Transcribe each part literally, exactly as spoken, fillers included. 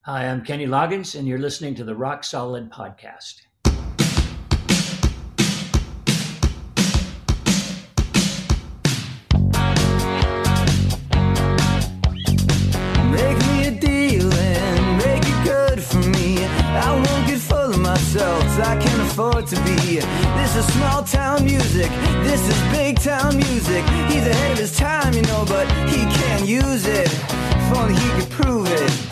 Hi, I'm Kenny Loggins, and you're listening to the Rock Solid Podcast. Make me a deal and make it good for me. I won't get full of myself, I can't afford to be. This is small town music, this is big town music. He's ahead of his time, you know, but he can't use it. If only he could prove it.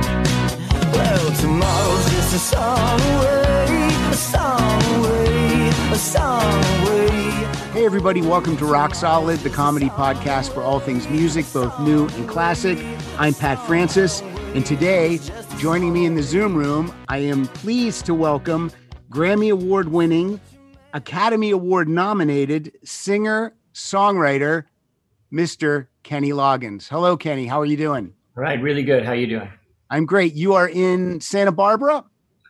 Well, tomorrow's just a song away, a song away, a song away. Hey everybody, welcome to Rock Solid, the comedy podcast for all things music, both new and classic. I'm Pat Francis, and today, joining me in the Zoom room, I am pleased to welcome Grammy Award-winning, Academy Award-nominated singer, songwriter, Mister Kenny Loggins. Hello, Kenny. How are you doing? All right, really good. How you doing? I'm great. You are in Santa Barbara?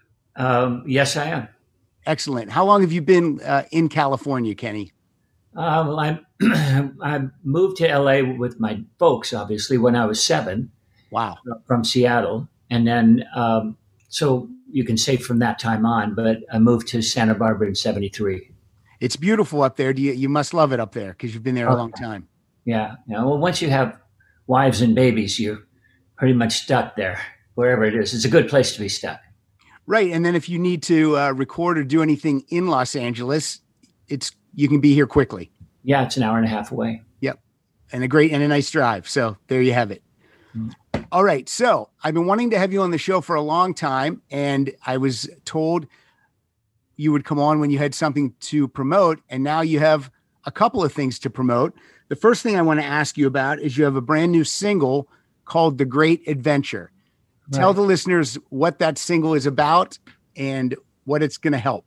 Um, yes, I am. Excellent. How long have you been uh, in California, Kenny? Uh, well, I I moved to L A with my folks, obviously, when I was seven. Wow. From Seattle. And then, um, so you can say from that time on, but I moved to Santa Barbara in seventy-three. It's beautiful up there. Do you, you must love it up there because you've been there a long time. Yeah. yeah. Well, once you have wives and babies, you're pretty much stuck there, wherever it is. It's a good place to be stuck. Right. And then if you need to uh, record or do anything in Los Angeles, it's you can be here quickly. Yeah, it's an hour and a half away. Yep. And a great and a nice drive. So there you have it. Mm. All right. So I've been wanting to have you on the show for a long time, and I was told you would come on when you had something to promote, and now you have a couple of things to promote. The first thing I want to ask you about is you have a brand new single called The Great Adventure. Right. Tell the listeners what that single is about and what it's going to help.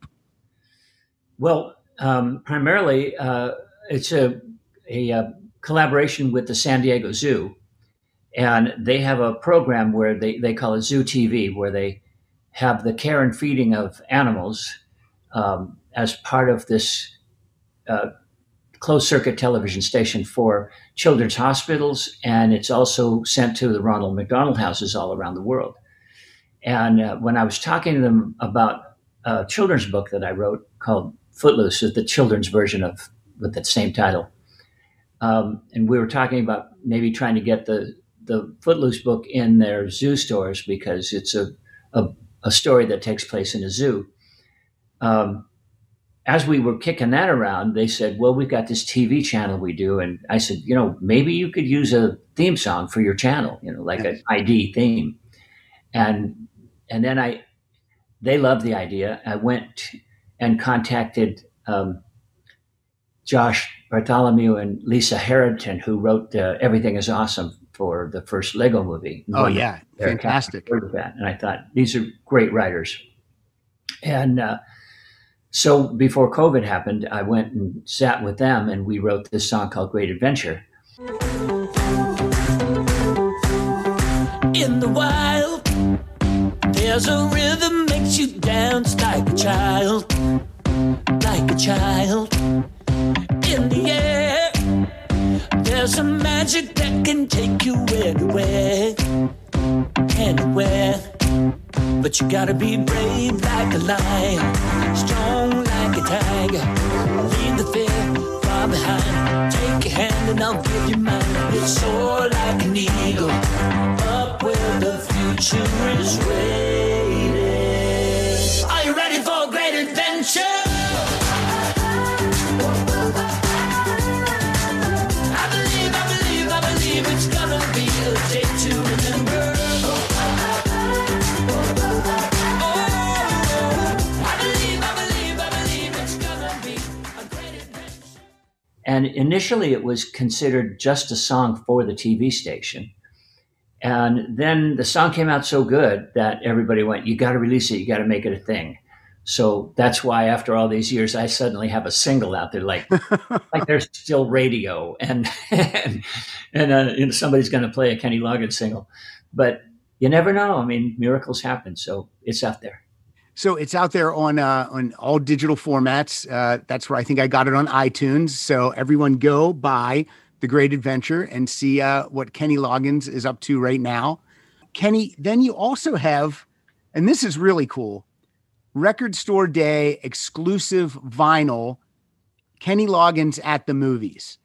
Well, um, primarily, uh, it's a, a, a collaboration with the San Diego Zoo. And they have a program where they, they call it Zoo T V, where they have the care and feeding of animals um, as part of this uh, closed circuit television station for children's hospitals. And it's also sent to the Ronald McDonald houses all around the world. And uh, when I was talking to them about a children's book that I wrote called Footloose, the children's version of with that same title. Um, and we were talking about maybe trying to get the, the Footloose book in their zoo stores because it's a, a, a story that takes place in a zoo. Um, as we were kicking that around, they said, well, we've got this T V channel we do. And I said, you know, maybe you could use a theme song for your channel, you know, like an I D theme. And, and then I, they loved the idea. I went and contacted, um, Josh Bartholomew and Lisa Harrington, who wrote uh, Everything is Awesome for the first Lego movie. Oh, yeah. Fantastic. And I thought, these are great writers. And uh, so before COVID happened, I went and sat with them, and we wrote this song called Great Adventure. In the wild, there's a rhythm makes you dance like a child, like a child. In the air, there's a magic that can take you anywhere, anywhere. But you gotta be brave like a lion, strong like a tiger. Leave the fear far behind. Take your hand and I'll give you mine. You'll soar like an eagle, up where the future is waiting. Are you ready for a great adventure? It's gonna be a day to remember. Oh, I believe, I believe, I believe it's gonna be a great adventure. And initially it was considered just a song for the T V station. And then the song came out so good that everybody went, you got to release it. You got to make it a thing. So that's why after all these years, I suddenly have a single out there, like, like there's still radio and, and, and uh, you know, somebody's going to play a Kenny Loggins single, but you never know. I mean, miracles happen. So it's out there. So it's out there on, uh, on all digital formats. Uh, that's where I think I got it on iTunes. So everyone go buy The Great Adventure and see uh, what Kenny Loggins is up to right now. Kenny, then you also have, and this is really cool, Record Store Day exclusive vinyl, Kenny Loggins at the Movies.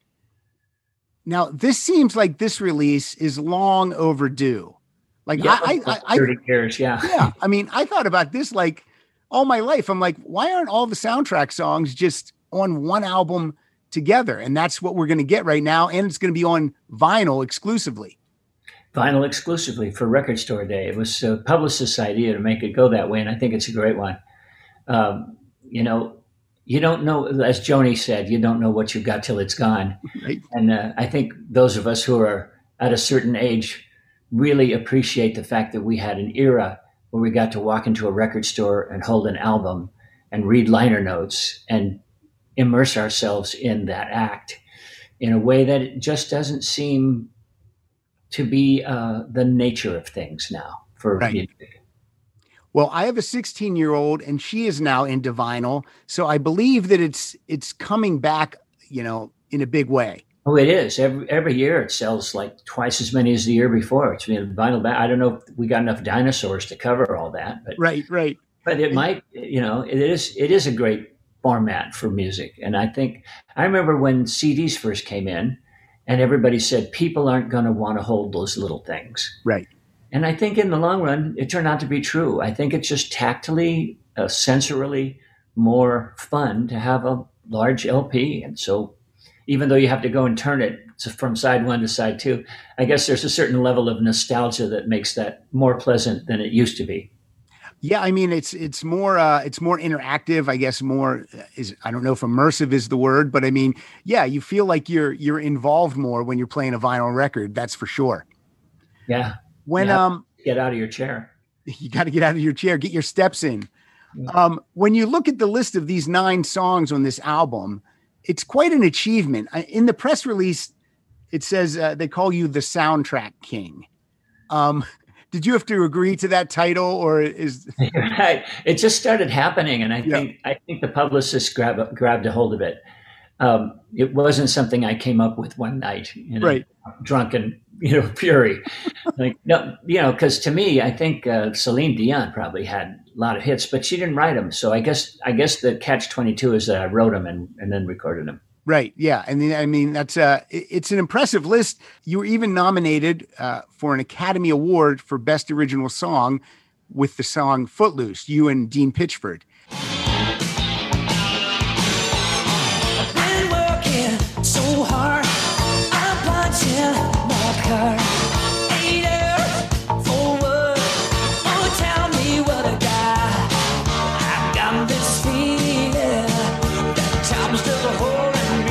Now, this seems like this release is long overdue. Like yeah, I, I, I, thirty years, yeah. Yeah. I mean, I thought about this like all my life. I'm like, why aren't all the soundtrack songs just on one album together? And that's what we're going to get right now. And it's going to be on vinyl exclusively. Vinyl exclusively for Record Store Day. It was a publicist's idea to make it go that way, and I think it's a great one. Um, you know, you don't know, as Joni said, you don't know what you've got till it's gone. Right. And uh, I think those of us who are at a certain age really appreciate the fact that we had an era where we got to walk into a record store and hold an album and read liner notes and immerse ourselves in that act in a way that it just doesn't seem to be uh, the nature of things now for right. music. Well, I have a sixteen year old and she is now into vinyl. So I believe that it's, it's coming back, you know, in a big way. Oh, it is. Every every year it sells like twice as many as the year before. It's been vinyl back. I don't know if we got enough dinosaurs to cover all that, but right, right. But it might, you know, it is it is a great format for music. And I think I remember when C Ds first came in and everybody said people aren't going to want to hold those little things. Right. And I think in the long run, it turned out to be true. I think it's just tactily, uh, sensorily more fun to have a large L P. And so even though you have to go and turn it from side one to side two, I guess there's a certain level of nostalgia that makes that more pleasant than it used to be. Yeah, I mean, it's it's more uh, it's more interactive. I guess more is I don't know if immersive is the word, but I mean, yeah, you feel like you're you're involved more when you're playing a vinyl record. That's for sure. Yeah. When yeah. um, get out of your chair. You got to get out of your chair, get your steps in. Yeah. Um, when you look at the list of these nine songs on this album, it's quite an achievement. In the press release, it says uh, they call you the soundtrack king. Um, did you have to agree to that title, or is right? It just started happening, and I yeah. think I think the publicist grabbed grabbed a hold of it. Um, it wasn't something I came up with one night, you know, right? Drunken, you know, fury. Like no, you know, because to me, I think uh, Celine Dion probably had a lot of hits, but she didn't write them. So I guess I guess the catch twenty-two is that I wrote them and, and then recorded them. Right. Yeah. And I mean, that's uh it's an impressive list. You were even nominated uh, for an Academy Award for Best Original Song with the song Footloose, you and Dean Pitchford. I've been working so hard. I'm punching my card. Eight hours for work. Oh, tell me what I got. I've got this feeling that time's still holding.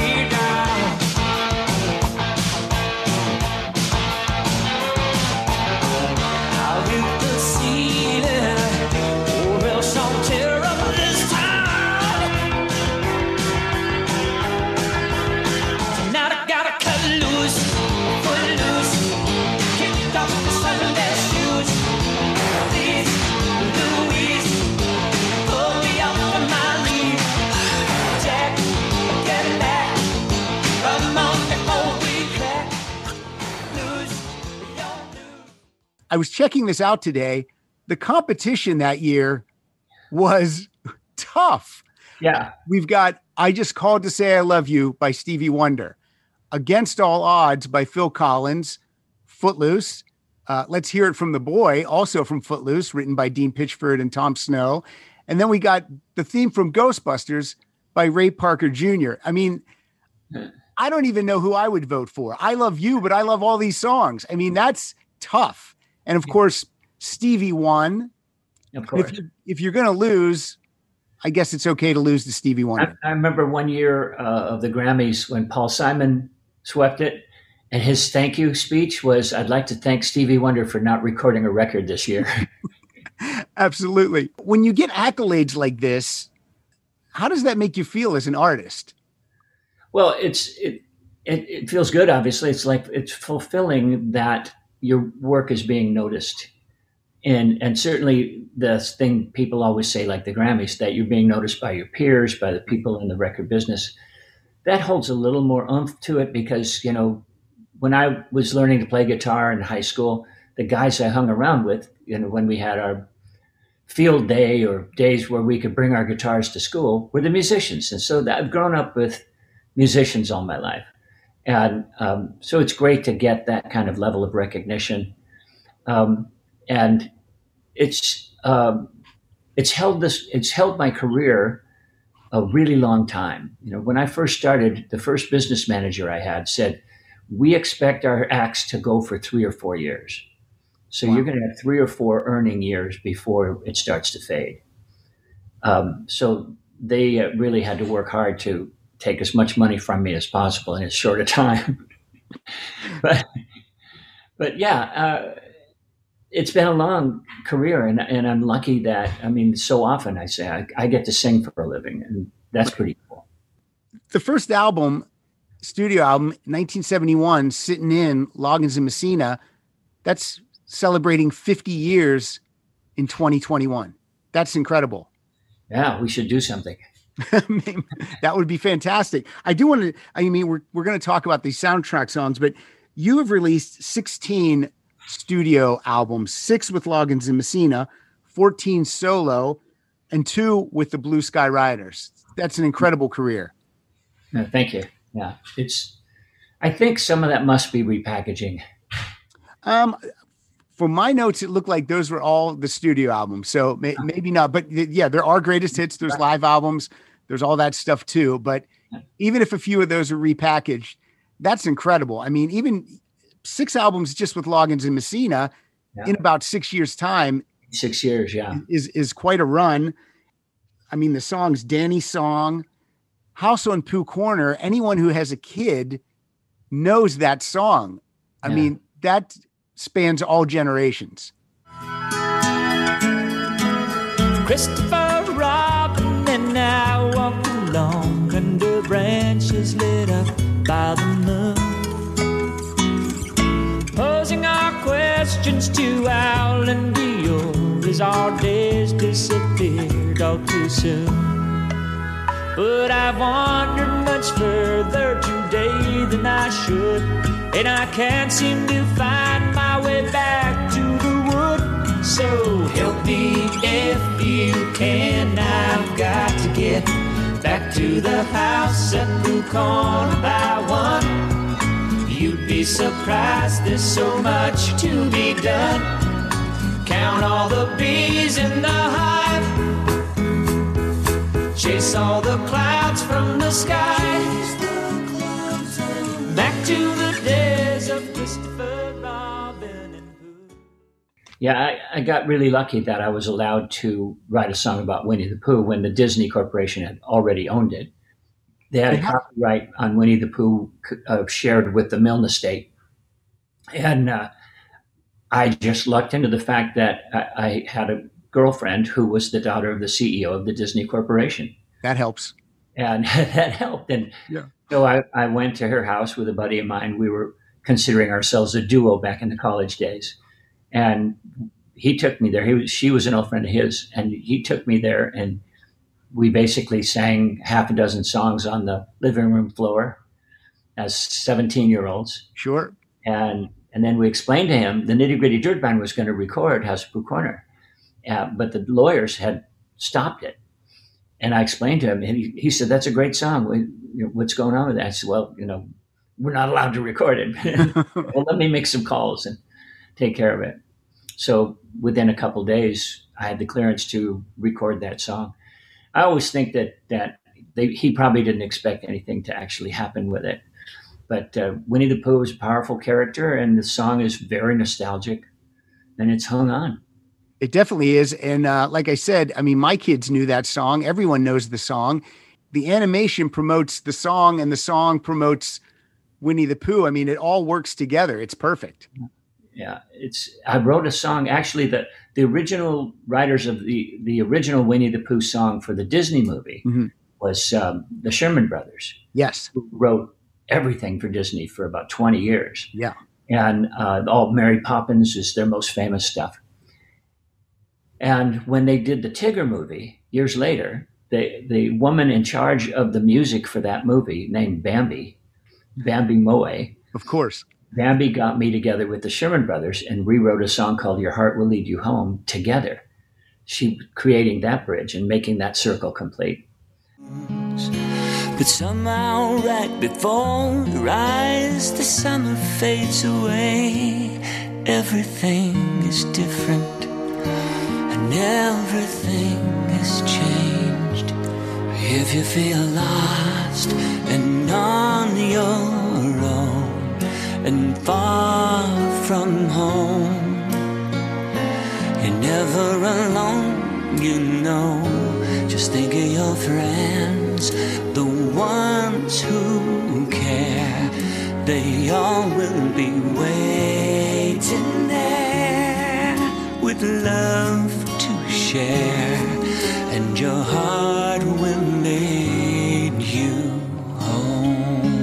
I was checking this out today. The competition that year was tough. Yeah. We've got I Just Called to Say I Love You by Stevie Wonder, Against All Odds by Phil Collins, Footloose, uh, Let's Hear It From the Boy, also from Footloose, written by Dean Pitchford and Tom Snow. And then we got the theme from Ghostbusters by Ray Parker Junior I mean, I don't even know who I would vote for. I love you, but I love all these songs. I mean, that's tough. And of course, Stevie won. Of course. If, you, if you're going to lose, I guess it's okay to lose to Stevie Wonder. I, I remember one year uh, of the Grammys when Paul Simon swept it, and his thank you speech was, "I'd like to thank Stevie Wonder for not recording a record this year." Absolutely. When you get accolades like this, how does that make you feel as an artist? Well, it's it it, it feels good. Obviously, it's like it's fulfilling that your work is being noticed. And and certainly the thing people always say, like the Grammys, that you're being noticed by your peers, by the people in the record business, that holds a little more oomph to it because, you know, when I was learning to play guitar in high school, the guys I hung around with, you know, when we had our field day or days where we could bring our guitars to school, were the musicians. And so that, I've grown up with musicians all my life. And um, so it's great to get that kind of level of recognition. Um, and it's um, it's held this it's held my career a really long time. You know, when I first started, the first business manager I had said, "We expect our acts to go for three or four years. So wow. You're going to have three or four earning years before it starts to fade." Um, so they uh, really had to work hard to take as much money from me as possible in as short a time. but, but yeah, uh, it's been a long career, and, and I'm lucky that, I mean, so often I say I, I get to sing for a living, and that's pretty cool. The first album, studio album, nineteen seventy-one, Sitting In, Loggins and Messina, that's celebrating fifty years in twenty twenty-one. That's incredible. Yeah, we should do something. That would be fantastic. I do want to, I mean, we're, we're going to talk about these soundtrack songs, but you have released sixteen studio albums, six with Loggins and Messina, fourteen solo, and two with the Blue Sky Riders. That's an incredible career. No, thank you. Yeah, it's, I think some of that must be repackaging. Um, For my notes, it looked like those were all the studio albums. So may, maybe not, but yeah, there are greatest hits. There's live albums. There's all that stuff too. But even if a few of those are repackaged, that's incredible. I mean, even six albums just with Loggins and Messina yeah. in about six years time. Six years. Yeah. Is, is quite a run. I mean, the songs, Danny's Song, House on Pooh Corner, anyone who has a kid knows that song. I yeah. mean, that spans all generations. Christopher Robin and I walked along under branches lit up by the moon, posing our questions to Owl and Dio as our days disappeared all too soon. But I've wandered much further today than I should, and I can't seem to find my way back to the wood. So help me if you can, I've got to get back to the house at Blue Corner by one. You'd be surprised, there's so much to be done. Count all the bees in the hive, chase all the clouds from the sky, back to the days of Christopher Robin and Pooh. Yeah, I, I got really lucky that I was allowed to write a song about Winnie the Pooh when the Disney Corporation had already owned it. They had a copyright on Winnie the Pooh uh, shared with the Milne estate. And uh, I just lucked into the fact that I, I had a girlfriend who was the daughter of the C E O of the Disney Corporation. That helps. And that helped. And yeah. so I, I went to her house with a buddy of mine. We were considering ourselves a duo back in the college days. And he took me there. He was, she was an old friend of his. And he took me there, and we basically sang half a dozen songs on the living room floor as seventeen-year-olds. Sure. And and then we explained to him the Nitty Gritty Dirt Band was going to record House of Pooh Corner. Uh, but the lawyers had stopped it. And I explained to him, and he, he said, "That's a great song. We, you know, what's going on with that?" I said, "Well, you know, we're not allowed to record it." Well, let me make some calls and take care of it. So within a couple of days, I had the clearance to record that song. I always think that that they, he probably didn't expect anything to actually happen with it. But uh, Winnie the Pooh is a powerful character, and the song is very nostalgic, and it's hung on. It definitely is. And uh, like I said, I mean, my kids knew that song. Everyone knows the song. The animation promotes the song, and the song promotes Winnie the Pooh. I mean, it all works together. It's perfect. Yeah, it's. I wrote a song. Actually, the the original writers of the the original Winnie the Pooh song for the Disney movie mm-hmm. was um, the Sherman Brothers. Yes, who wrote everything for Disney for about twenty years. Yeah, and uh, all Mary Poppins is their most famous stuff. And when they did the Tigger movie years later, the the woman in charge of the music for that movie, named Bambi, Bambi Moe, of course, Bambi got me together with the Sherman Brothers and rewrote a song called Your Heart Will Lead You Home together. She creating that bridge and making that circle complete. But somehow right before your eyes the summer fades away. Everything is different and everything has changed. If you feel lost and on your own and far from home, you're never alone, you know. Just think of your friends, the ones who care. They all will be waiting there with love to share, and your heart will lead you home.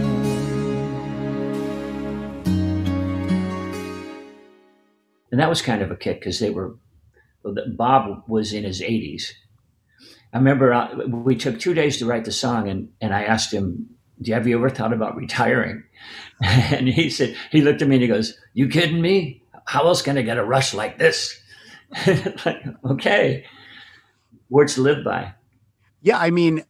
And that was kind of a kick because they were, Bob was in his eighties. I remember uh, we took two days to write the song, and, and I asked him, "Do you, have you ever thought about retiring?" And he said, he looked at me and he goes, "You kidding me? How else can I get a rush like this?" Like, okay, words to live by. Yeah, I mean,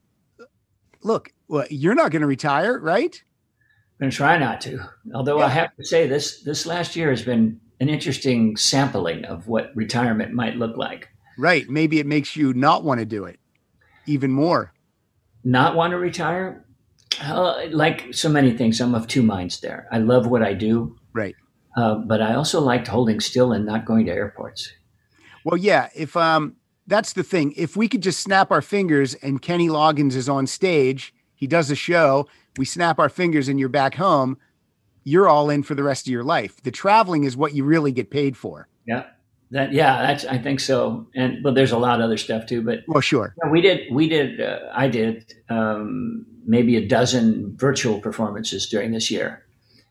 look, well, you're not going to retire, right? I'm going to try not to. Although Yeah. I have to say, this this last year has been an interesting sampling of what retirement might look like. Right. Maybe it makes you not want to do it even more. Not want to retire? Uh, like so many things, I'm of two minds there. I love what I do, Right. uh, but I also liked holding still and not going to airports. Well, yeah, if um that's the thing. If we could just snap our fingers and Kenny Loggins is on stage, he does a show, we snap our fingers and you're back home, you're all in for the rest of your life. The traveling is what you really get paid for. Yeah. That yeah, that's I think so. And but there's a lot of other stuff too, but Well, sure. yeah, we did we did uh, I did um maybe a dozen virtual performances during this year.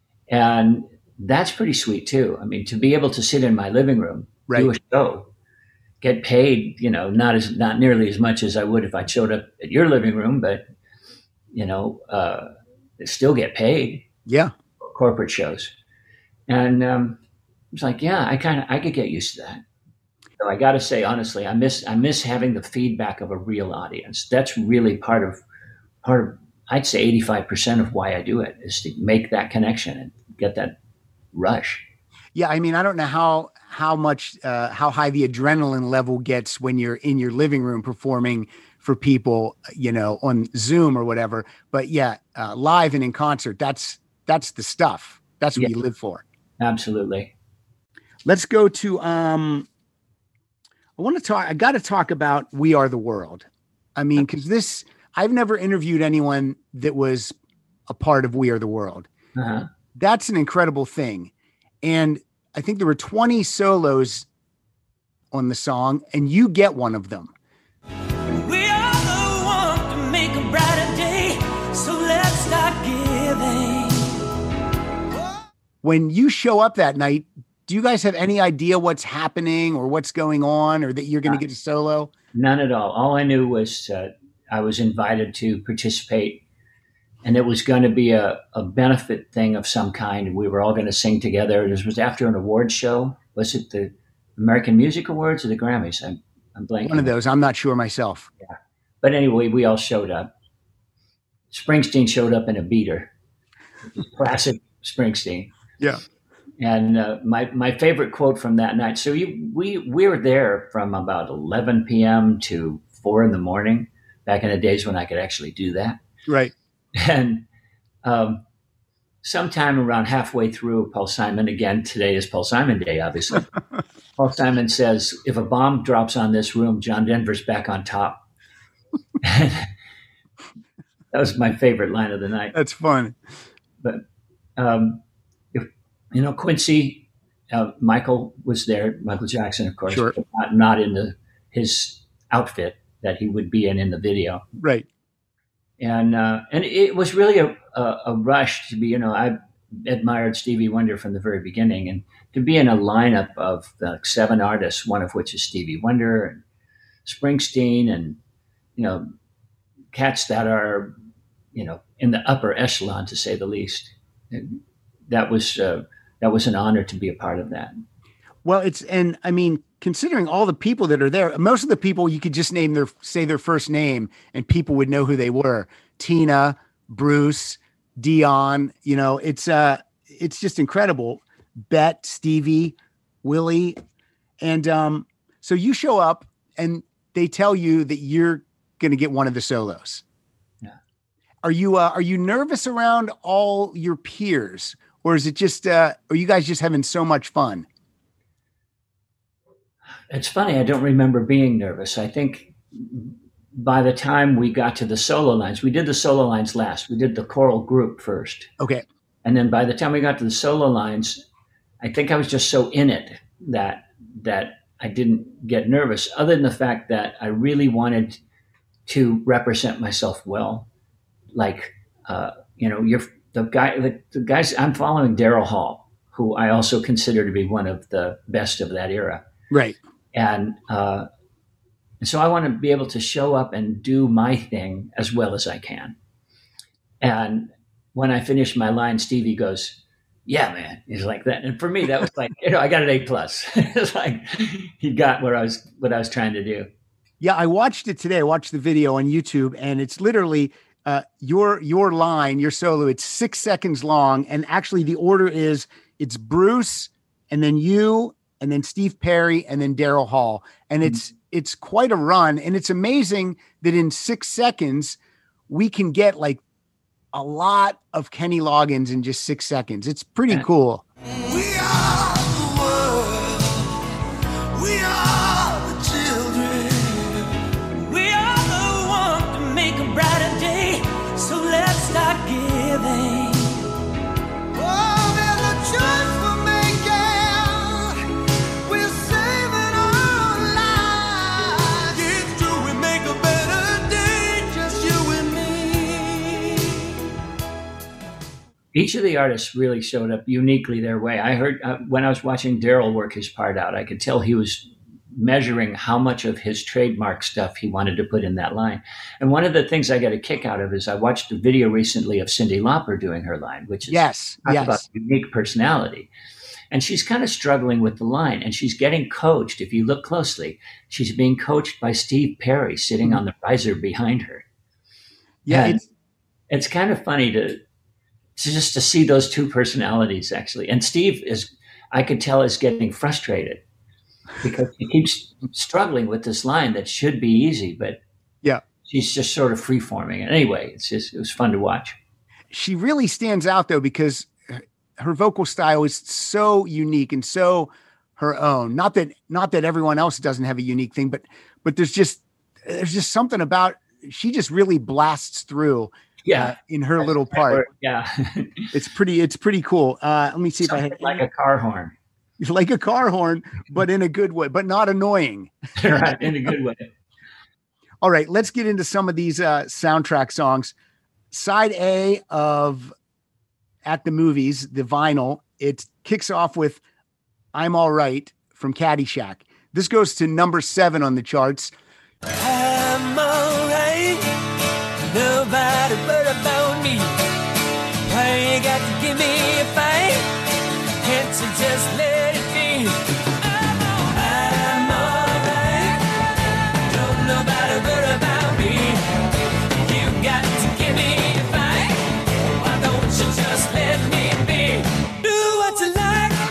And that's pretty sweet too. I mean, to be able to sit in my living room, Right. do a show, get paid, you know, not as not nearly as much as I would if I showed up at your living room, but you know, uh, still get paid. Yeah. Corporate shows, and um, it's like, yeah, I kind of I could get used to that. So I got to say, honestly, I miss I miss having the feedback of a real audience. That's really part of part of I'd say eighty-five percent of why I do it is to make that connection and get that rush. Yeah, I mean, I don't know how how much uh, how high the adrenaline level gets when you're in your living room performing for people, you know, on Zoom or whatever. But yeah, uh, live and in concert, that's that's the stuff. That's what Yeah. you live for. Absolutely. Let's go to. Um, I want to talk. I got to talk about We Are the World. I mean, because this, I've never interviewed anyone that was a part of We Are the World. Uh-huh. That's an incredible thing. And I think there were twenty solos on the song, and you get one of them. We are the one to make a brighter day, so let's start giving. When you show up that night, do you guys have any idea what's happening or what's going on, or that you're going to get a solo? None at all. All I knew was uh, I was invited to participate, and it was going to be a, a benefit thing of some kind. We were all going to sing together. This was after an award show. Was it the American Music Awards or the Grammys? I'm, I'm blanking. One of those. I'm not sure myself. But anyway, we all showed up. Springsteen showed up in a beater. Classic Springsteen. Yeah. And uh, my my favorite quote from that night. So you, we we were there from about eleven p.m. to four in the morning. Back in the days when I could actually do that. Right. And um, sometime around halfway through, Paul Simon, again, today is Paul Simon Day, obviously. Paul Simon says, "If a bomb drops on this room, John Denver's back on top." That was my favorite line of the night. That's fun. But, um, if, you know, Quincy, uh, Michael was there, Michael Jackson, of course, Sure. but not, not in the, his outfit that he would be in in the video. Right. And uh, and it was really a, a, a rush to be, you know, I admired Stevie Wonder from the very beginning. And to be in a lineup of the seven artists, one of which is Stevie Wonder and Springsteen and, you know, cats that are, you know, in the upper echelon, to say the least. And that was uh, that was an honor to be a part of that. Well, it's, and I mean, considering all the people that are there, most of the people you could just name their, say their first name and people would know who they were. Tina, Bruce, Dion, you know, it's, uh, it's just incredible. Bet, Stevie, Willie. And, um, so you show up and they tell you that you're going to get one of the solos. Yeah. Are you, uh, are you nervous around all your peers, or is it just, uh, are you guys just having so much fun? It's funny, I don't remember being nervous. I think by the time we got to the solo lines, we did the solo lines last. We did the choral group first. Okay. And then by the time we got to the solo lines, I think I was just so in it that that I didn't get nervous, other than the fact that I really wanted to represent myself well. Like, uh, you know, you're the guy, the, the guys, I'm following Daryl Hall, who I also consider to be one of the best of that era. Right. And, uh, and so I want to be able to show up and do my thing as well as I can. And when I finished my line, Stevie goes, "Yeah, man." He's like that. And for me, that was like, you know, I got an A plus. It's like he got what I was, what I was trying to do. Yeah. I watched it today. I watched the video on YouTube, and it's literally uh, your, your line, your solo. It's six seconds long. And actually the order is it's Bruce and then you, and then Steve Perry, and then Daryl Hall. And it's, it's quite a run. And it's amazing that in six seconds, we can get like a lot of Kenny Loggins in just six seconds. It's pretty Yeah. cool. We are the world. We are the children. We are the one to make a brighter day. So let's start giving. Oh, there's a choice we're making. We're saving our lives. It's true, we make a better day. Just you and me. Each of the artists really showed up uniquely their way. I heard uh, when I was watching Daryl work his part out, I could tell he was measuring how much of his trademark stuff he wanted to put in that line. And one of the things I get a kick out of is I watched a video recently of Cyndi Lauper doing her line, which is Yes. talk Yes. about unique personality. And she's kind of struggling with the line, and she's getting coached. If you look closely, she's being coached by Steve Perry sitting on the riser behind her. Yeah. And It's, it's kind of funny to, to just to see those two personalities actually. And Steve is, I could tell, is getting frustrated because he keeps struggling with this line that should be easy, but yeah. she's just sort of free forming. And anyway, it's just, it was fun to watch. She really stands out though, because her vocal style is so unique and so her own. Not that, not that everyone else doesn't have a unique thing, but, but there's just, there's just something about, she just really blasts through Yeah. uh, in her little part. Yeah. It's pretty, it's pretty cool. Uh, let me see if I Something had like a car horn. like a car horn, but in a good way, but not annoying. Right. In a good way. All right, let's get into some of these uh, soundtrack songs. Side A of At the Movies, the vinyl, it kicks off with I'm All Right from Caddyshack. This goes to number seven on the charts. I'm alright. Nobody but about me. Why you got to give me a fight? Can't you just let it be? I'm alright. I'm alright. Don't nobody but about me. You got to give me a fight. Why don't you just let me be? Do what you like.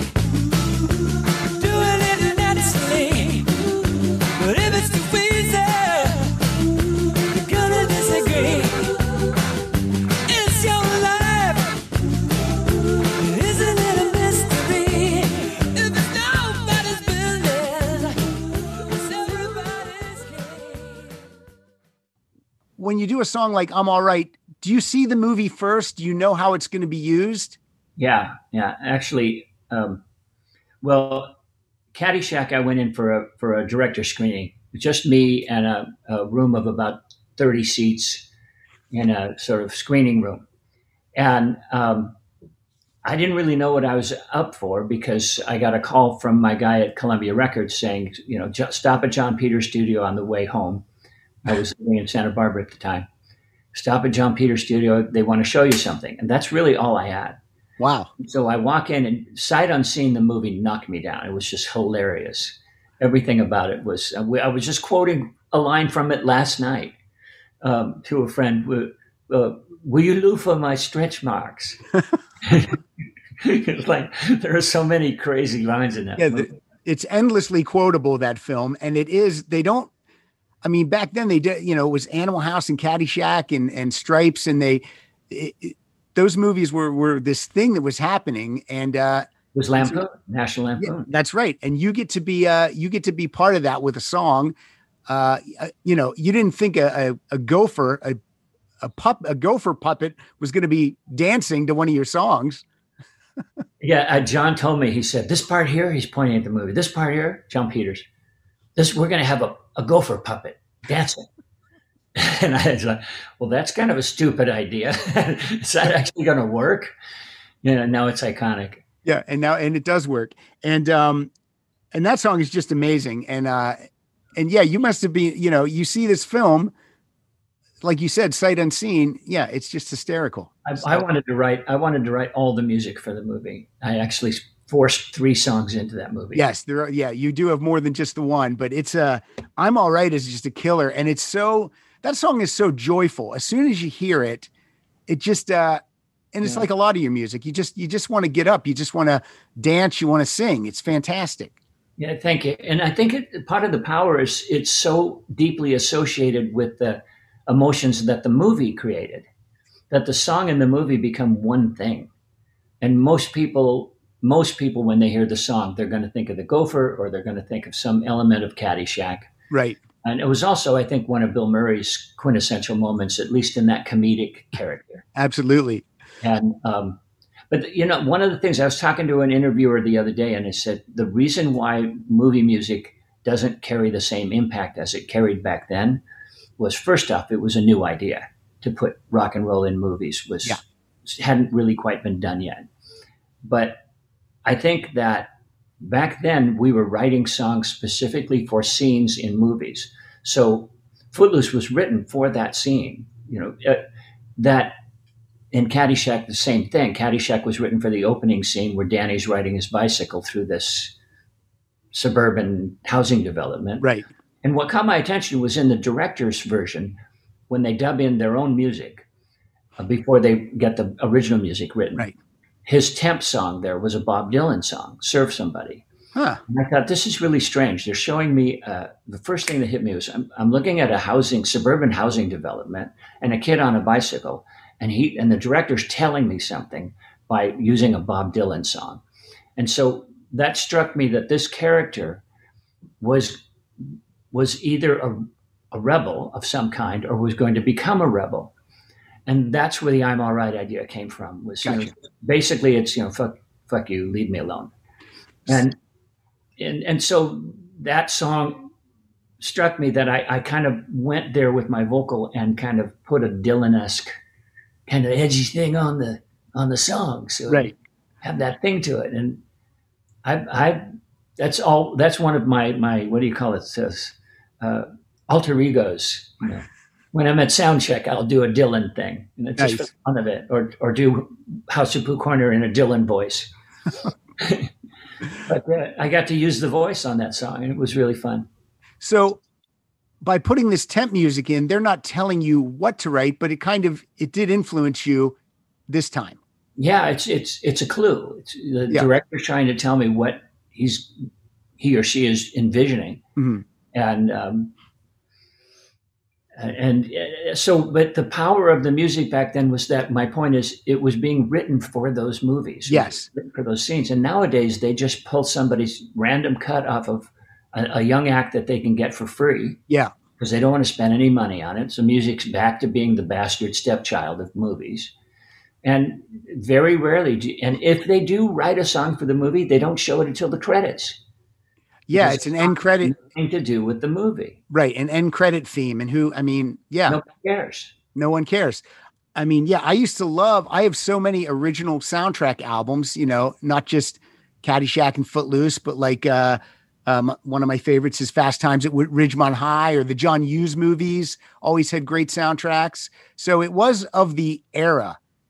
Do it naturally. But if it's too easy, you're gonna disagree. It's your life. Isn't it a mystery? If it's nobody's business, it's everybody's game. When you do a song like I'm All Right, do you see the movie first? Do you know how it's going to be used? Yeah. Yeah. Actually, um, well, Caddyshack, I went in for a, for a director screening, just me and a, a room of about thirty seats in a sort of screening room. And, um, I didn't really know what I was up for because I got a call from my guy at Columbia Records saying, you know, "Jo- stop at John Peters' studio on the way home." I was living in Santa Barbara at the time. Stop at John Peters' studio. They want to show you something. And that's really all I had. Wow. So I walk in and sight unseen, the movie knocked me down. It was just hilarious. Everything about it was, I was just quoting a line from it last night um, to a friend. Uh, Will you loofah my stretch marks? It's like there are so many crazy lines in that. Yeah, movie. the, it's endlessly quotable, that film. And it is, they don't, I mean, back then they did, you know, it was Animal House and Caddyshack and, and Stripes. And they, it, it, those movies were, were this thing that was happening. And, uh, it was Lampoon, National Lampoon. Yeah, that's right. And you get to be, uh, you get to be part of that with a song. Uh, you know, you didn't think a, a, a gopher, a, a pup, a gopher puppet was going to be dancing to one of your songs. Yeah. Uh, John told me, he said, this part here, he's pointing at the movie, this part here, John Peters, this, we're going to have a, a gopher puppet dancing. And I was like, well, that's kind of a stupid idea. Is that actually going to work? You know, now it's iconic. Yeah. And now, and it does work. And, um, and that song is just amazing. And, uh, and yeah, you must have been, you know, you see this film, like you said, sight unseen. Yeah. It's just hysterical. I, So- I wanted to write, I wanted to write all the music for the movie. I actually forced three songs into that movie. Yes, there are. Yeah, you do have more than just the one, but it's a, I'm All Right is just a killer. And it's so, that song is so joyful. As soon as you hear it, it just, uh, and it's Yeah. like a lot of your music. You just, you just want to get up. You just want to dance. You want to sing. It's fantastic. Yeah, thank you. And I think it, part of the power is it's so deeply associated with the emotions that the movie created, that the song and the movie become one thing. And most people, most people, when they hear the song, they're going to think of the gopher or they're going to think of some element of Caddyshack. Right. And it was also, I think, one of Bill Murray's quintessential moments, at least in that comedic character. Absolutely. And, um, but, you know, one of the things I was talking to an interviewer the other day, and I said, the reason why movie music doesn't carry the same impact as it carried back then was, first off, it was a new idea to put rock and roll in movies, was Yeah. hadn't really quite been done yet. But I think that back then we were writing songs specifically for scenes in movies. So Footloose was written for that scene, you know, uh, that in Caddyshack, the same thing. Caddyshack was written for the opening scene where Danny's riding his bicycle through this suburban housing development. Right. And what caught my attention was in the director's version, when they dub in their own music uh, before they get the original music written. Right. His temp song there was a Bob Dylan song, Serve Somebody. Huh. And I thought, this is really strange. They're showing me, uh, the first thing that hit me was I'm, I'm looking at a housing, suburban housing development and a kid on a bicycle. And he and the director's telling me something by using a Bob Dylan song. And so that struck me that this character was was either a, a rebel of some kind or was going to become a rebel. And that's where the I'm All Right idea came from. Was you know, Gotcha. basically it's, you know, fuck, fuck you, leave me alone. And and and so that song struck me that I, I kind of went there with my vocal and kind of put a Dylan-esque kind of edgy thing on the on the song. So Right. have that thing to it. And I I that's all that's one of my my what do you call it? Says uh, alter egos. You know. When I'm at sound check, I'll do a Dylan thing, and it's just Nice. for the fun of it, or or do House of Blue Corner in a Dylan voice. But uh, I got to use the voice on that song, and it was really fun. So by putting this temp music in, they're not telling you what to write, but it kind of, it did influence you this time. Yeah, it's it's it's a clue. It's, the Yeah. director's trying to tell me what he's he or she is envisioning, Mhm. and um, and uh, so. But the power of the music back then was that my point is it was being written for those movies, Yes. written for those scenes. And nowadays they just pull somebody's random cut off of a, a young act that they can get for free Yeah. because they don't want to spend any money on it. So music's back to being the bastard stepchild of movies. And very rarely, do, and if they do write a song for the movie, they don't show it until the credits. Yeah. Because It's an end credit, nothing to do with the movie. right. An end credit theme. And who, I mean, yeah, no, Nobody cares. no one cares. I mean, yeah, I used to love, I have so many original soundtrack albums, you know, not just Caddyshack and Footloose, but like, uh, um, one of my favorites is Fast Times at Wood- Ridgemont High, or the John Hughes movies always had great soundtracks. So it was of the era.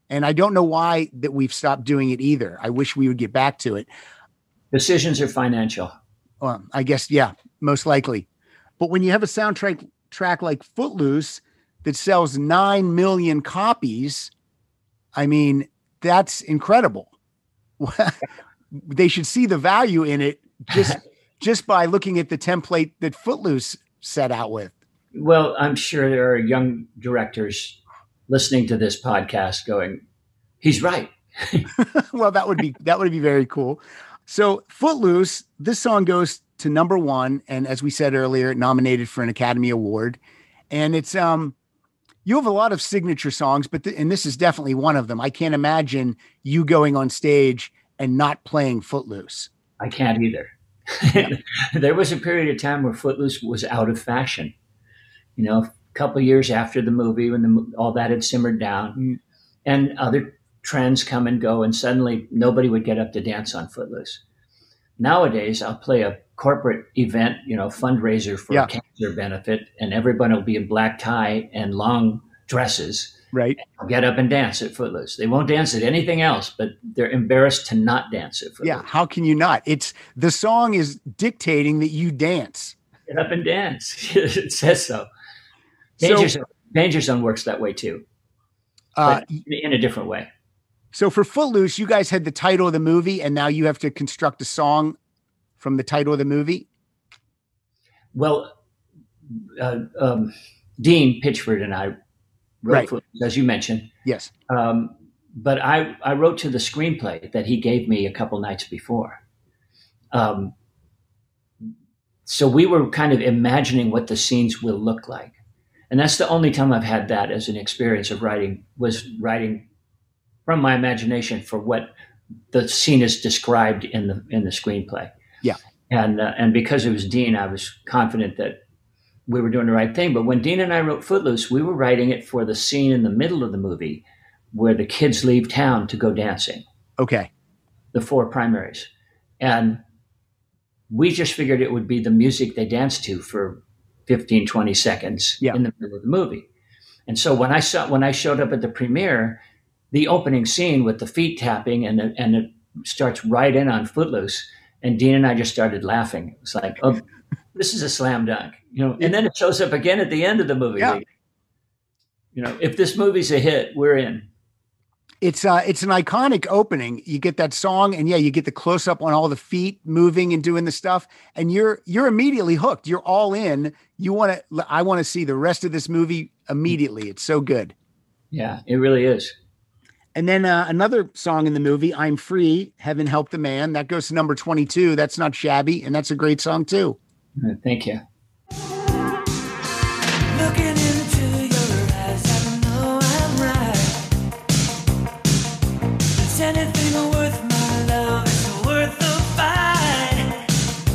And I don't know why that we've stopped doing it either. I wish we would get back to it. Decisions are financial. Well, I guess, yeah, most likely. But when you have a soundtrack track like Footloose that sells nine million copies, I mean, that's incredible. They should see the value in it just, just by looking at the template that Footloose set out with. Well, I'm sure there are young directors listening to this podcast going, he's right. Well, that would be, that would be very cool. So Footloose, this song goes to number one. And as we said earlier, nominated for an Academy Award. And it's, um, you have a lot of signature songs, but, th- and this is definitely one of them. I can't imagine you going on stage and not playing Footloose. I can't either. There was a period of time where Footloose was out of fashion. You know, a couple of years after the movie, when the, all that had simmered down, mm. and other trends come and go, and suddenly nobody would get up to dance on Footloose. Nowadays, I'll play a corporate event, you know, fundraiser for yeah. a cancer benefit, and everyone will be in black tie and long dresses. Right. And get up and dance at Footloose. They won't dance at anything else, but they're embarrassed to not dance at Footloose. Yeah. How can you not? It's the song is dictating that you dance. Get up and dance. It says so. Danger, so, Zone, Danger Zone works that way too, uh, but in a different way. So for Footloose, you guys had the title of the movie, and now you have to construct a song from the title of the movie? Well, uh, um, Dean Pitchford and I wrote right. Footloose, as you mentioned. Yes. Um, but I, I wrote to the screenplay that he gave me a couple nights before. Um, so we were kind of imagining what the scenes will look like. And that's the only time I've had that as an experience of writing, was writing from my imagination for what the scene is described in the in the screenplay. Yeah. And uh, and because it was Dean, I was confident that we were doing the right thing. But when Dean and I wrote Footloose, we were writing it for the scene in the middle of the movie where the kids leave town to go dancing. Okay. The four primaries. And we just figured it would be the music they danced to for fifteen, twenty seconds yeah. in the middle of the movie. And so when I saw, when I showed up at the premiere, the opening scene with the feet tapping and, and it starts right in on Footloose, and Dean and I just started laughing. It was like, oh, this is a slam dunk, you know, and then it shows up again at the end of the movie. Yeah. You know, if this movie's a hit, we're in. It's uh, it's an iconic opening. You get that song, and yeah, you get the close up on all the feet moving and doing the stuff, and you're you're immediately hooked. You're all in. You want to. I want to see the rest of this movie immediately. It's so good. Yeah, it really is. And then uh, another song in the movie, "I'm Free, Heaven Help the Man," that goes to number twenty-two. That's not shabby, and that's a great song too. Thank you. Looking into your eyes, I know I'm right. Is anything worth my love? Is worth the fight?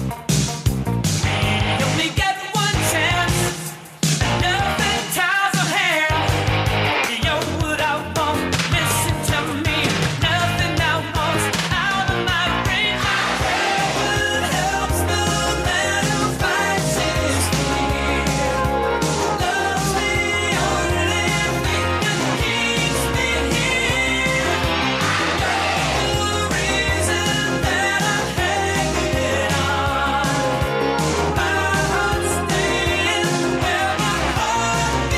You only get one chance. Nothing ties a hand. You're what I want. Listen to me. Nothing I want out of my reach. Heaven helps the man who fights his fear. Loves the only thing that keeps me here. The reason that I'm hanging on. My heart's staying where my heart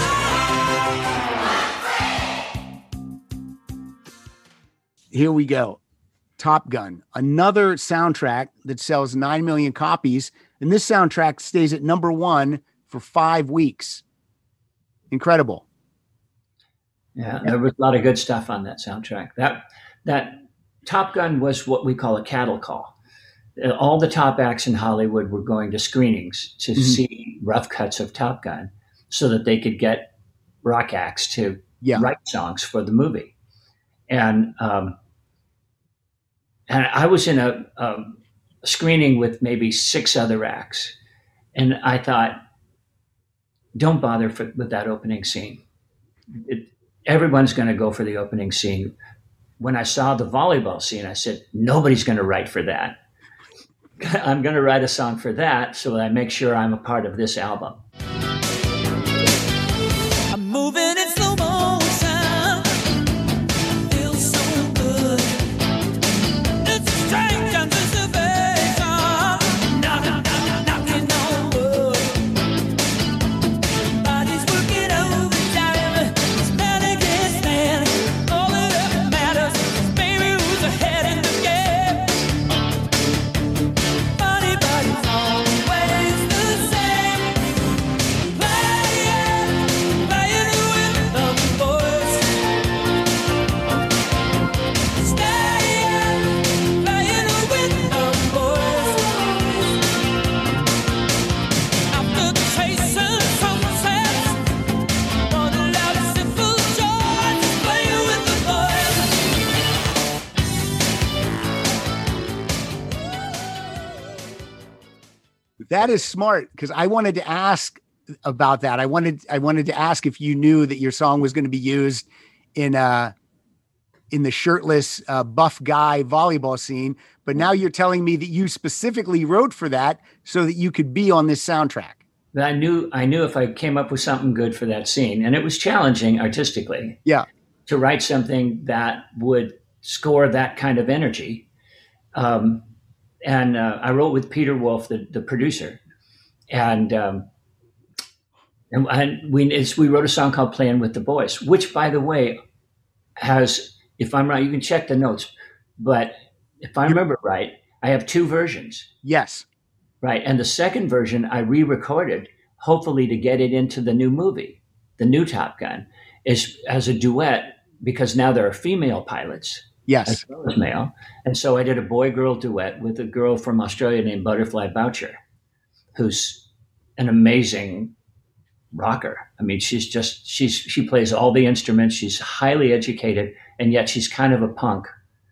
belongs. Here we go. Top Gun, another soundtrack that sells nine million copies. And this soundtrack stays at number one for five weeks. Incredible. Yeah, there was a lot of good stuff on that soundtrack. That that Top Gun was what we call a cattle call. Uh, All the top acts in Hollywood were going to screenings to Mhm. see rough cuts of Top Gun so that they could get rock acts to Yeah. write songs for the movie. And um, and I was in a, a screening with maybe six other acts, and I thought, don't bother for, with that opening scene. It, everyone's going to go for the opening scene. When I saw the volleyball scene, I said, nobody's going to write for that. I'm going to write a song for that so that I make sure I'm a part of this album. I'm moving in slow motion. That is smart, because I wanted to ask about that. I wanted I wanted to ask if you knew that your song was going to be used in uh in the shirtless uh, buff guy volleyball scene, but now you're telling me that you specifically wrote for that so that you could be on this soundtrack. I knew I knew if I came up with something good for that scene, and it was challenging artistically. Yeah, to write something that would score that kind of energy. Um, and uh, I wrote with Peter Wolf, the, the producer, and um, and, and we it's, we wrote a song called "Playing with the Boys," which, by the way, has, if I'm right, you can check the notes, but if I remember right, I have two versions. Yes. Right. And the second version I re-recorded, hopefully to get it into the new movie, the new Top Gun, is as a duet, because now there are female pilots. Yes. As well as male. And so I did a boy-girl duet with a girl from Australia named Butterfly Boucher, who's an amazing rocker. I mean, she's just, she's, she plays all the instruments. She's highly educated, and yet she's kind of a punk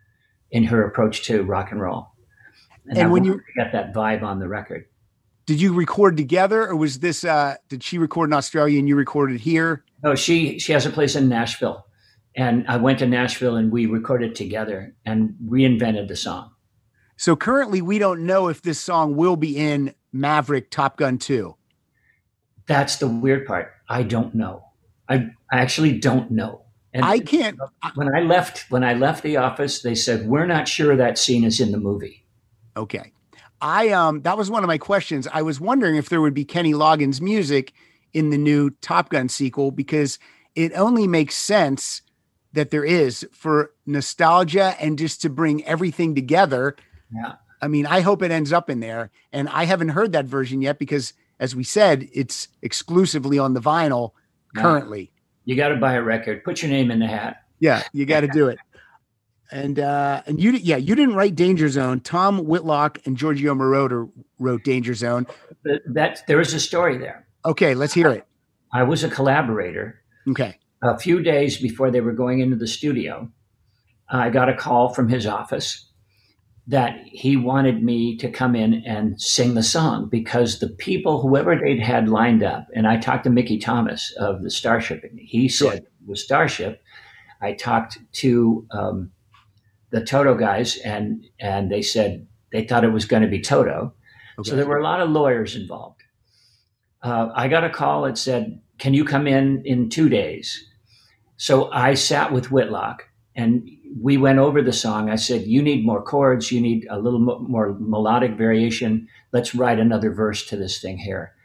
in her approach to rock and roll. And, and I when you get that vibe on the record. Did you record together, or was this, uh, did she record in Australia and you recorded here? No, she, she has a place in Nashville, and I went to Nashville and we recorded together and reinvented the song. So currently we don't know if this song will be in Maverick Top Gun two. That's the weird part. I don't know. I, I actually don't know. And I can't. When I left, when I left the office, they said, we're not sure that scene is in the movie. Okay. I, um, that was one of my questions. I was wondering if there would be Kenny Loggins music in the new Top Gun sequel, because it only makes sense that there is, for nostalgia and just to bring everything together. Yeah. I mean, I hope it ends up in there, and I haven't heard that version yet because, as we said, it's exclusively on the vinyl currently. You got to buy a record, put your name in the hat. Yeah, you got to do it. And, uh, and you, yeah, you didn't write Danger Zone. Tom Whitlock and Giorgio Moroder wrote Danger Zone. That, that there is a story there. Okay. Let's hear it. I was a collaborator. Okay. A few days before they were going into the studio, I got a call from his office that he wanted me to come in and sing the song, because the people, whoever they'd had lined up, and I talked to Mickey Thomas of the Starship, and he said it was Starship. I talked to, um, the Toto guys, and and they said they thought it was going to be Toto. Okay. So there were a lot of lawyers involved. Uh, I got a call that said, can you come in in two days? So I sat with Whitlock and we went over the song. I said, you need more chords. You need a little mo- more melodic variation. Let's write another verse to this thing here.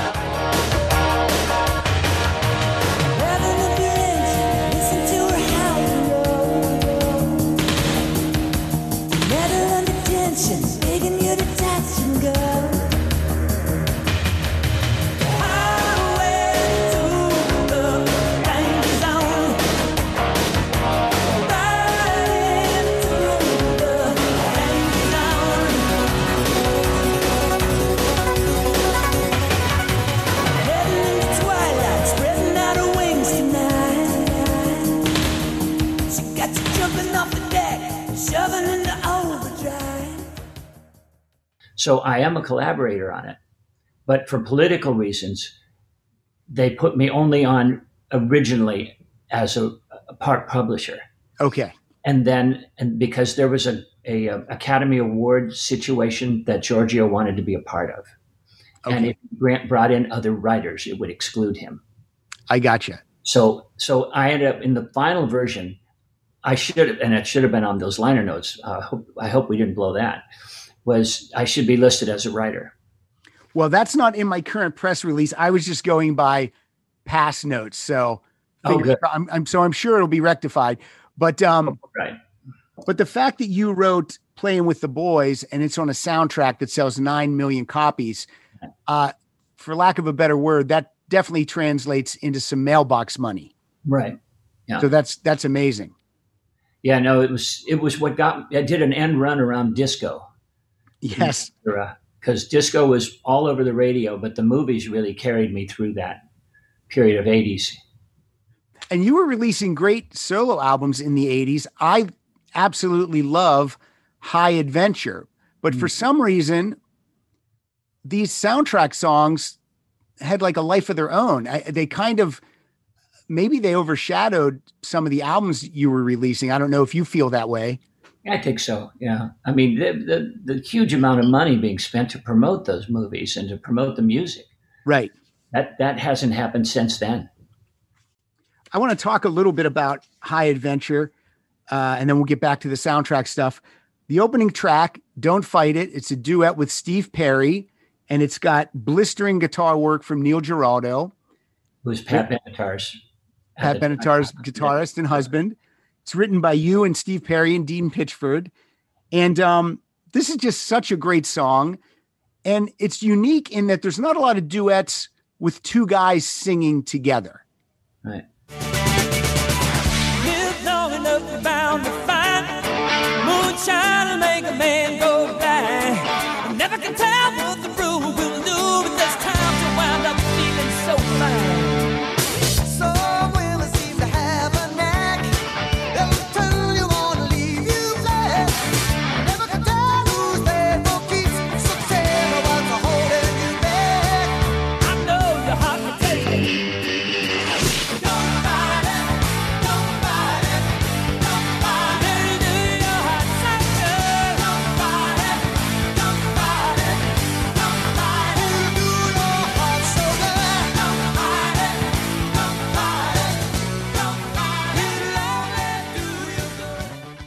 So I am a collaborator on it, but for political reasons, they put me only on originally as a, a part publisher. Okay. And then, and because there was a, a, a Academy Award situation that Giorgio wanted to be a part of. Okay. And if Grant brought in other writers, it would exclude him. I gotcha. So, so I ended up in the final version. I should have, and it should have been on those liner notes. Uh, hope, I hope we didn't blow that. Was I should be listed as a writer. Well, that's not in my current press release. I was just going by past notes. So, oh, good. I'm, I'm so I'm sure it'll be rectified. But um, oh, right. But the fact that you wrote Playing with the Boys and it's on a soundtrack that sells nine million copies, uh, for lack of a better word, that definitely translates into some mailbox money. Right. Yeah. So that's that's amazing. Yeah. No, it was it was what got I did an end run around disco. Yes. Because disco was all over the radio, but the movies really carried me through that period of eighties. And you were releasing great solo albums in the eighties. I absolutely love High Adventure, but mm. for some reason, these soundtrack songs had like a life of their own. I, they kind of, maybe they overshadowed some of the albums you were releasing. I don't know if you feel that way. I think so. Yeah. I mean, the, the, the huge amount of money being spent to promote those movies and to promote the music. Right. That, that hasn't happened since then. I want to talk a little bit about High Adventure, uh, and then we'll get back to the soundtrack stuff. The opening track, Don't Fight It. It's a duet with Steve Perry, and it's got blistering guitar work from Neil Giraldo. Who's Pat Benatar's. Pat Benatar's guitarist and husband. It's written by you and Steve Perry and Dean Pitchford. And um, this is just such a great song. And it's unique in that there's not a lot of duets with two guys singing together. Right. Live long enough, you're bound to find moonshine will make a man go blind. You never can tell what the road will do, but there's times you wind up feeling so fine. Some women seem to have a knack. They'll turn you on and leave you flat. You never can tell who's bad for keeps. So tell me what's holding you back. I know your heart can take it. Don't fight it, don't fight it, don't fight it. Do your heart say don't fight it, don't fight it, don't fight it. You do your heart so good. Don't fight it, don't fight it, don't fight it. It'll only do you good.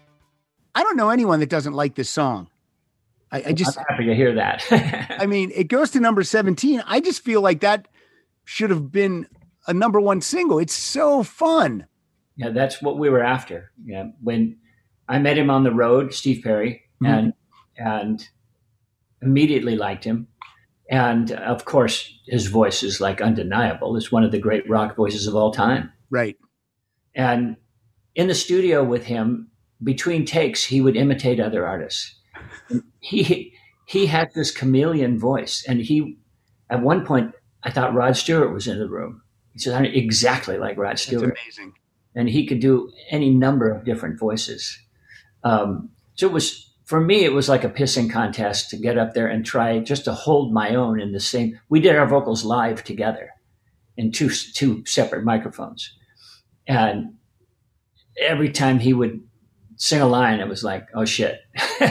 I don't know anyone that doesn't like this song. I, I just, I'm happy to hear that. I mean, it goes to number seventeen. I just feel like that should have been a number one single. It's so fun. Yeah, that's what we were after. Yeah, when I met him on the road, Steve Perry, Mhm. and and immediately liked him. And of course, his voice is like undeniable. It's one of the great rock voices of all time. Right. And in the studio with him, between takes, he would imitate other artists. And he he had this chameleon voice, and he at one point I thought Rod Stewart was in the room. He said, "I'm exactly like Rod It's Stewart." amazing. And he could do any number of different voices. Um, so it was, for me, it was like a pissing contest to get up there and try just to hold my own in the same. We did our vocals live together in two two separate microphones, and every time he would sing a line, it was like, oh shit,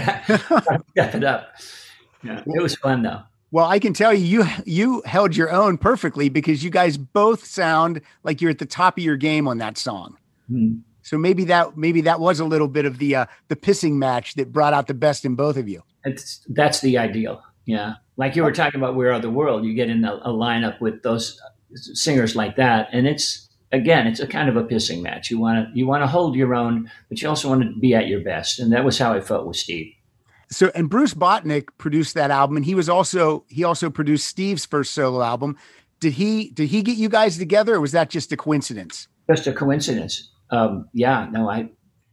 step it up. Yeah, it was fun though. Well, I can tell you, you you held your own perfectly because you guys both sound like you're at the top of your game on that song. Hmm. So maybe that maybe that was a little bit of the uh, the pissing match that brought out the best in both of you. It's, that's the ideal. Yeah. Like you were talking about Where Are the World, you get in a, a lineup with those singers like that. And it's, again, it's a kind of a pissing match. You want to, you want to hold your own, but you also want to be at your best. And that was how I felt with Steve. So, and Bruce Botnick produced that album, and he was also he also produced Steve's first solo album. Did he did he get you guys together, or was that just a coincidence? Just a coincidence. Um, yeah, no, I,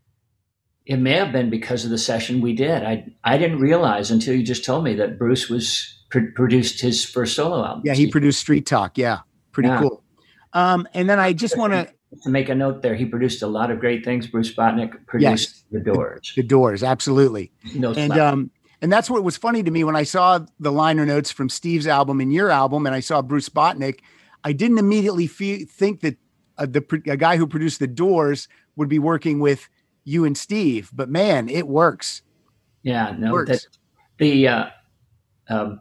it may have been because of the session we did. I, I didn't realize until you just told me that Bruce was pr- produced his first solo album. Yeah, he produced Street Talk. Yeah, pretty Yeah. cool. Um, and then I just want to To make a note there, he produced a lot of great things. Bruce Botnick produced Yes. The Doors. the Doors, absolutely. No And slap. um, and that's what was funny to me when I saw the liner notes from Steve's album and your album, and I saw Bruce Botnick. I didn't immediately fe- think that uh, the pr- a guy who produced The Doors would be working with you and Steve, but man, it works. Yeah, no, Works. that the uh, um,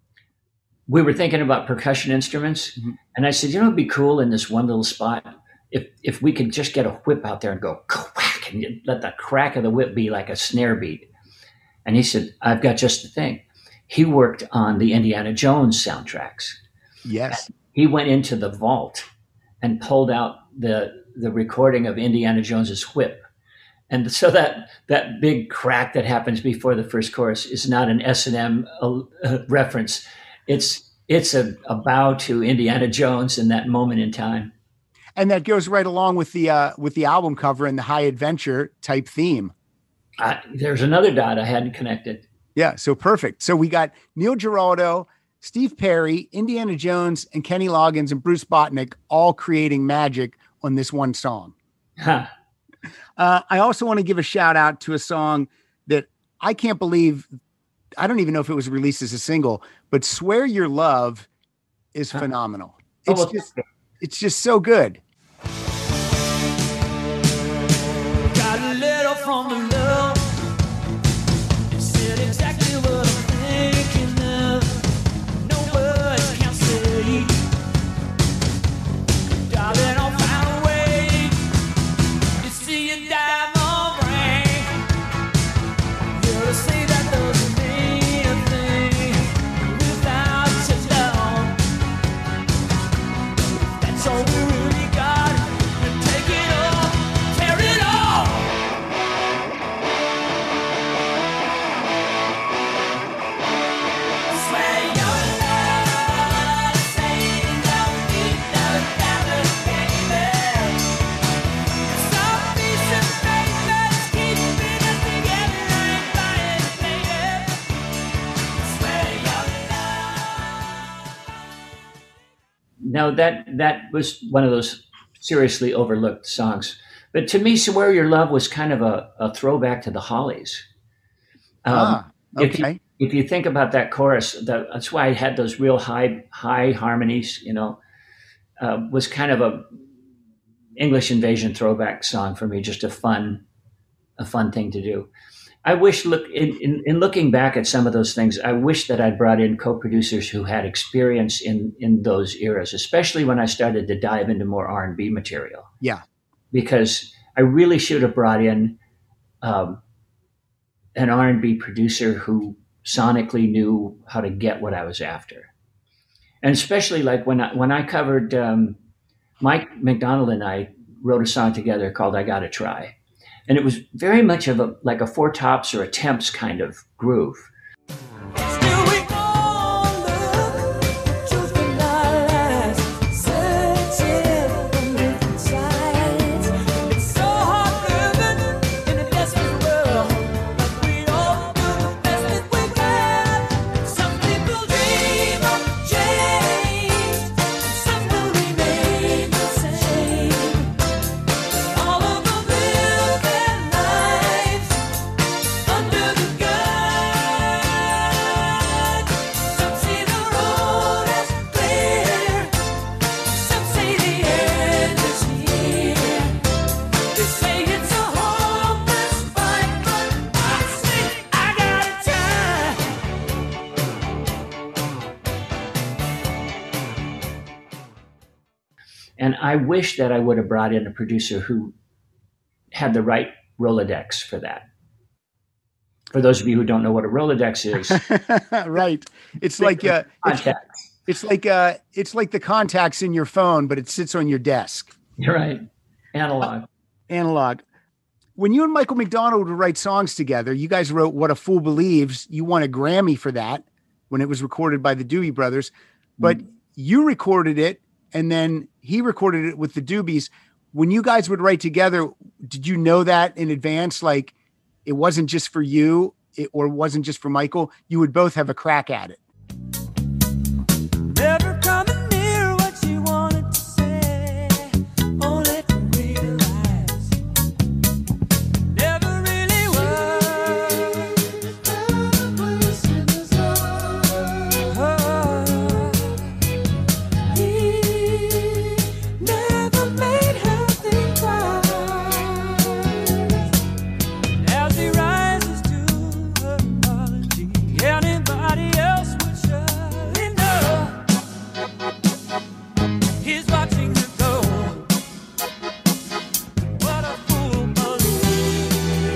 we were thinking about percussion instruments, Mhm. and I said, you know, it'd be cool in this one little spot if if we could just get a whip out there and go quack, and you let the crack of the whip be like a snare beat. And he said, I've got just the thing. He worked on the Indiana Jones soundtracks. Yes. He went into the vault and pulled out the the recording of Indiana Jones's whip. And so that that big crack that happens before the first chorus is not an S and M uh, reference. It's it's a, a bow to Indiana Jones in that moment in time. And that goes right along with the uh, with the album cover and the high adventure type theme. I, there's another dot I hadn't connected. Yeah, so perfect. So we got Neil Giraldo, Steve Perry, Indiana Jones, and Kenny Loggins and Bruce Botnick all creating magic on this one song. Huh. Uh, I also want to give a shout out to a song that I can't believe I don't even know if it was released as a single, but Swear Your Love is phenomenal. It's Oh, well, just, it's just so good. Got a letter from the love. It said exactly what I'm thinking of. No words can say. Darling, I'll find a way to see a diamond ring. You're to say that doesn't mean a thing without your love. That's all we really got. Take it all, tear it all. Swear your love, say you don't need no diamond, baby. Some piece of paper keeping us together, ain't buying, baby. Swear your love. Now that that was one of those seriously overlooked songs. But to me, Swear Your Love was kind of a, a throwback to the Hollies. Um, Ah, if you- okay. If you think about that chorus, that, that's why I had those real high high harmonies. You know, uh, was kind of a English Invasion throwback song for me. Just a fun, a fun thing to do. I wish look in, in, in looking back at some of those things, I wish that I'd brought in co-producers who had experience in in those eras, especially when I started to dive into more R and B material. Yeah. Because I really should have brought in um, an R and B producer who sonically knew how to get what I was after. And especially like when I, when I covered, um, Mike McDonald and I wrote a song together called I Gotta Try. And it was very much of a, like a Four Tops or a Temps kind of groove. Still we all love truth in our lives, searching from different sides. It's so hard living in a desperate world, but we all do the best that we can. Some people dream of change, some will remain the same. All of them live their lives under the gun. Some see the road as clear, some say the end is here. They say it's a hopeless fight, but I say I gotta try. And I wish that I would have brought in a producer who had the right Rolodex for that. For those of you who don't know what a Rolodex is, Right. It's like uh, it's, contacts. it's like uh, it's like the contacts in your phone, but it sits on your desk. You're right. Analog. Analog. When you and Michael McDonald would write songs together, you guys wrote "What a Fool Believes." You won a Grammy for that when it was recorded by the Doobie Brothers, but you recorded it and then he recorded it with the Doobies. When you guys would write together, did you know that in advance? Like it wasn't just for you it, or wasn't just for Michael. You would both have a crack at it. Never coming near what you wanted to say, only to realize never really was. Oh, he never made her think twice. As he rises to her apology, anybody else would surely know. He's watching her go. What a fool believes.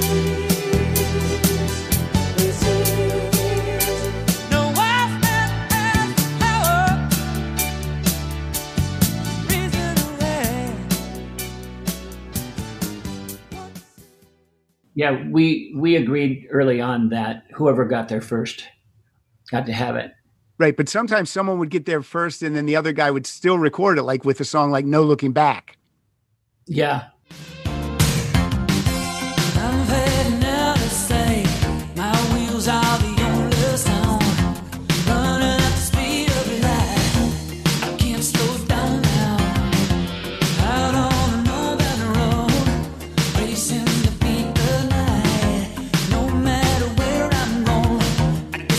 No wife has power. Reason away. Yeah, we we agreed early on that whoever got there first got to have it. Right. But sometimes someone would get there first and then the other guy would still record it, like with a song like No Looking Back. Yeah. I'm heading out to say my wheels are the only sound. Running at the speed of light. I can't slow down now. Out on an open road, racing to beat the night. No matter where I'm going, I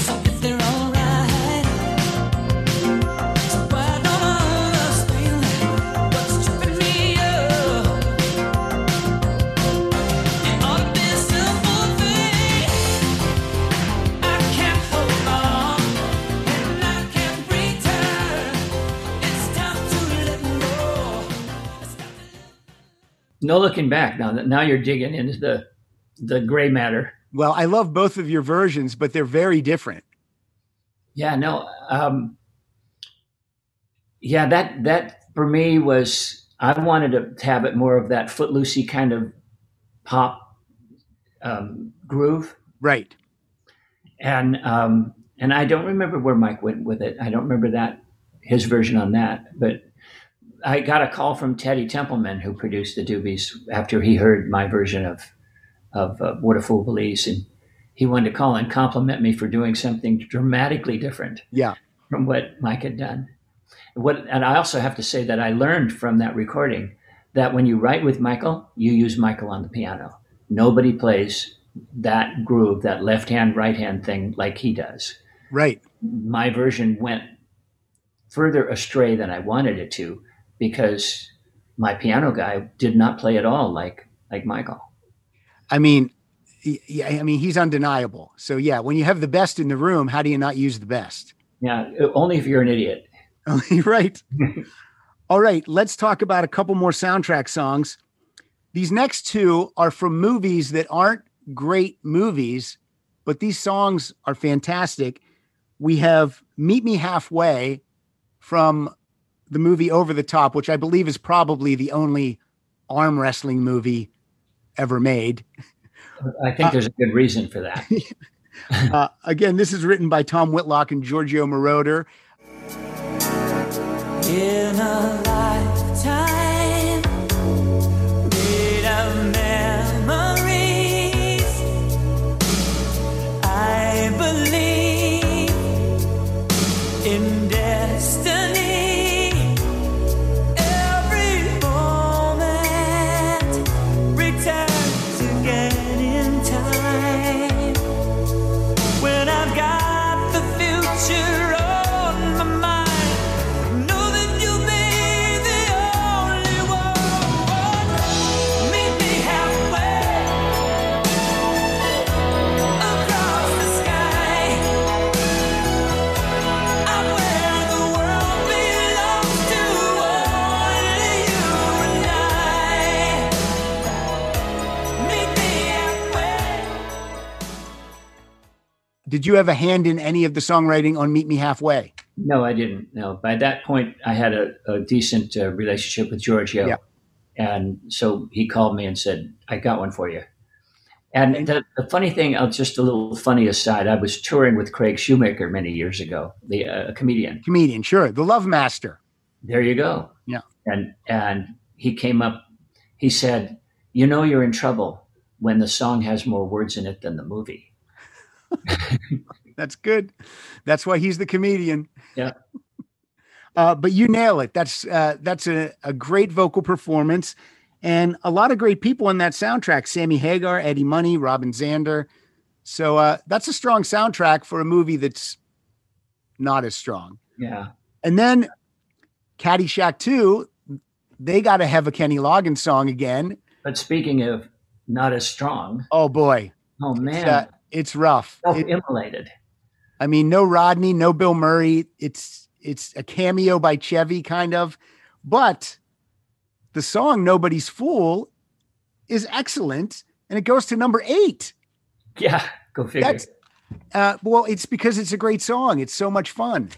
No looking back. Now now you're digging into the the gray matter. Well, I love both of your versions, but they're very different. Yeah, no. Um, yeah, that that for me was, I wanted to have it more of that footloosey kind of pop um, groove. Right. And um, and I don't remember where Mike went with it. I don't remember that his version on that. But I got a call from Teddy Templeman, who produced the Doobies, after he heard my version of of uh, What a Fool Believes, and he wanted to call and compliment me for doing something dramatically different Yeah. from what Mike had done. What, and I also have to say that I learned from that recording that when you write with Michael, you use Michael on the piano. Nobody plays that groove, that left hand, right hand thing like he does. Right. My version went further astray than I wanted it to, because my piano guy did not play at all like like Michael. I mean, yeah, I mean, he's undeniable. So yeah, when you have the best in the room, how do you not use the best? Yeah, only if you're an idiot. Right. All right, let's talk about a couple more soundtrack songs. These next two are from movies that aren't great movies, but these songs are fantastic. We have Meet Me Halfway from the movie Over the Top, which I believe is probably the only arm wrestling movie ever made. I think there's a good reason for that. uh, again, this is written by Tom Whitlock and Giorgio Moroder. In a lifetime made of memories, I believe in destiny. Every moment returns again in time. When I've got the future on my mind, Did you have a hand in any of the songwriting on Meet Me Halfway? No, I didn't. No, by that point, I had a, a decent uh, relationship with Giorgio. Yeah. And so he called me and said, I got one for you. And the, the funny thing, uh, just a little funny aside, I was touring with Craig Shoemaker many years ago, the uh, comedian. Comedian, sure. The Love Master. There you go. Yeah. And and he came up, he said, you know you're in trouble when the song has more words in it than the movie. That's good. That's why he's the comedian. Yeah. Uh, but you nail it. That's uh, that's a, a great vocal performance, and a lot of great people in that soundtrack. Sammy Hagar, Eddie Money, Robin Zander. So uh, that's a strong soundtrack for a movie that's not as strong. Yeah. And then Caddyshack two, they got to have a Kenny Loggins song again. But speaking of not as strong. Oh boy. Oh man. It's, uh, it's rough. Self-immolated. I mean, no Rodney, no Bill Murray. It's it's a cameo by Chevy, kind of. But the song Nobody's Fool is excellent, and it goes to number eight. Yeah, go figure. That's, uh, well, it's because it's a great song. It's so much fun.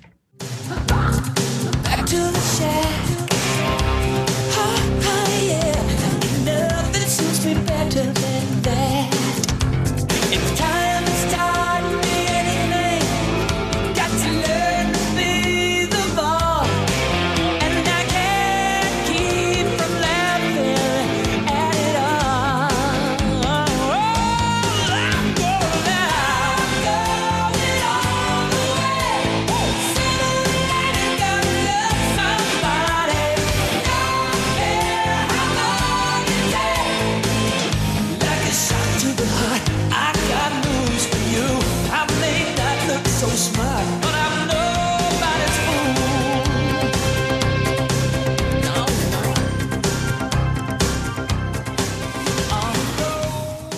Back to the shack. Oh, oh yeah. Nothing suits me better than that. It's time to start anything. Got to learn to be the ball. And I can't keep from laughing at it all. Oh, I'm going out. I'm going all the way. Sooner or later, gonna love somebody. Don't care how long it takes. Like a shot to the heart, I got news for you. I may not look so smart, but I'm nobody's fool. No, no.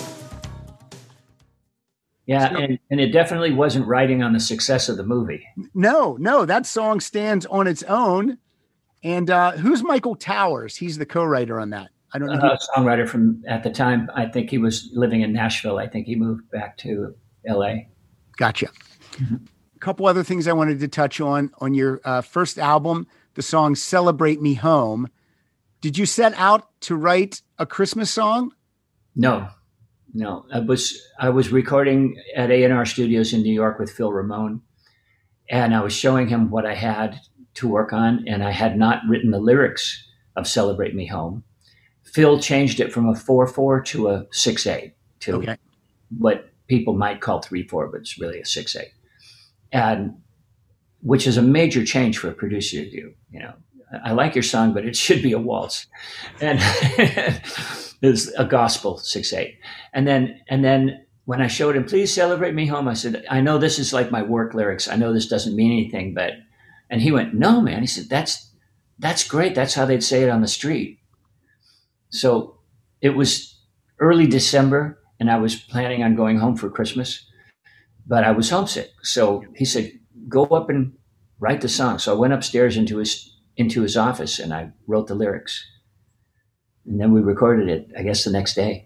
Yeah, So- and, and it definitely wasn't riding on the success of the movie. No, no, that song stands on its own. And uh, who's Michael Towers? He's the co-writer on that. I don't know. A songwriter from at the time. I think he was living in Nashville. I think he moved back to L A. Gotcha. Mm-hmm. A couple other things I wanted to touch on. On your uh, first album, the song Celebrate Me Home. Did you set out to write a Christmas song? No, no. I was I was recording at A and R Studios in New York with Phil Ramone, and I was showing him what I had to work on, and I had not written the lyrics of Celebrate Me Home. Phil changed it from a four four to a six eight, to okay. what people might call three four, but it's really a six eight, and which is a major change for a producer to do. You know, I like your song, but it should be a waltz, and it's a gospel six eight. And then and then when I showed him, please celebrate me home, I said, I know this is like my work lyrics. I know this doesn't mean anything, but and he went, no, man. He said, that's that's great. That's how they'd say it on the street. So it was early December, and I was planning on going home for Christmas, but I was homesick. So he said, go up and write the song. So I went upstairs into his into his office, and I wrote the lyrics. And then we recorded it, I guess, the next day.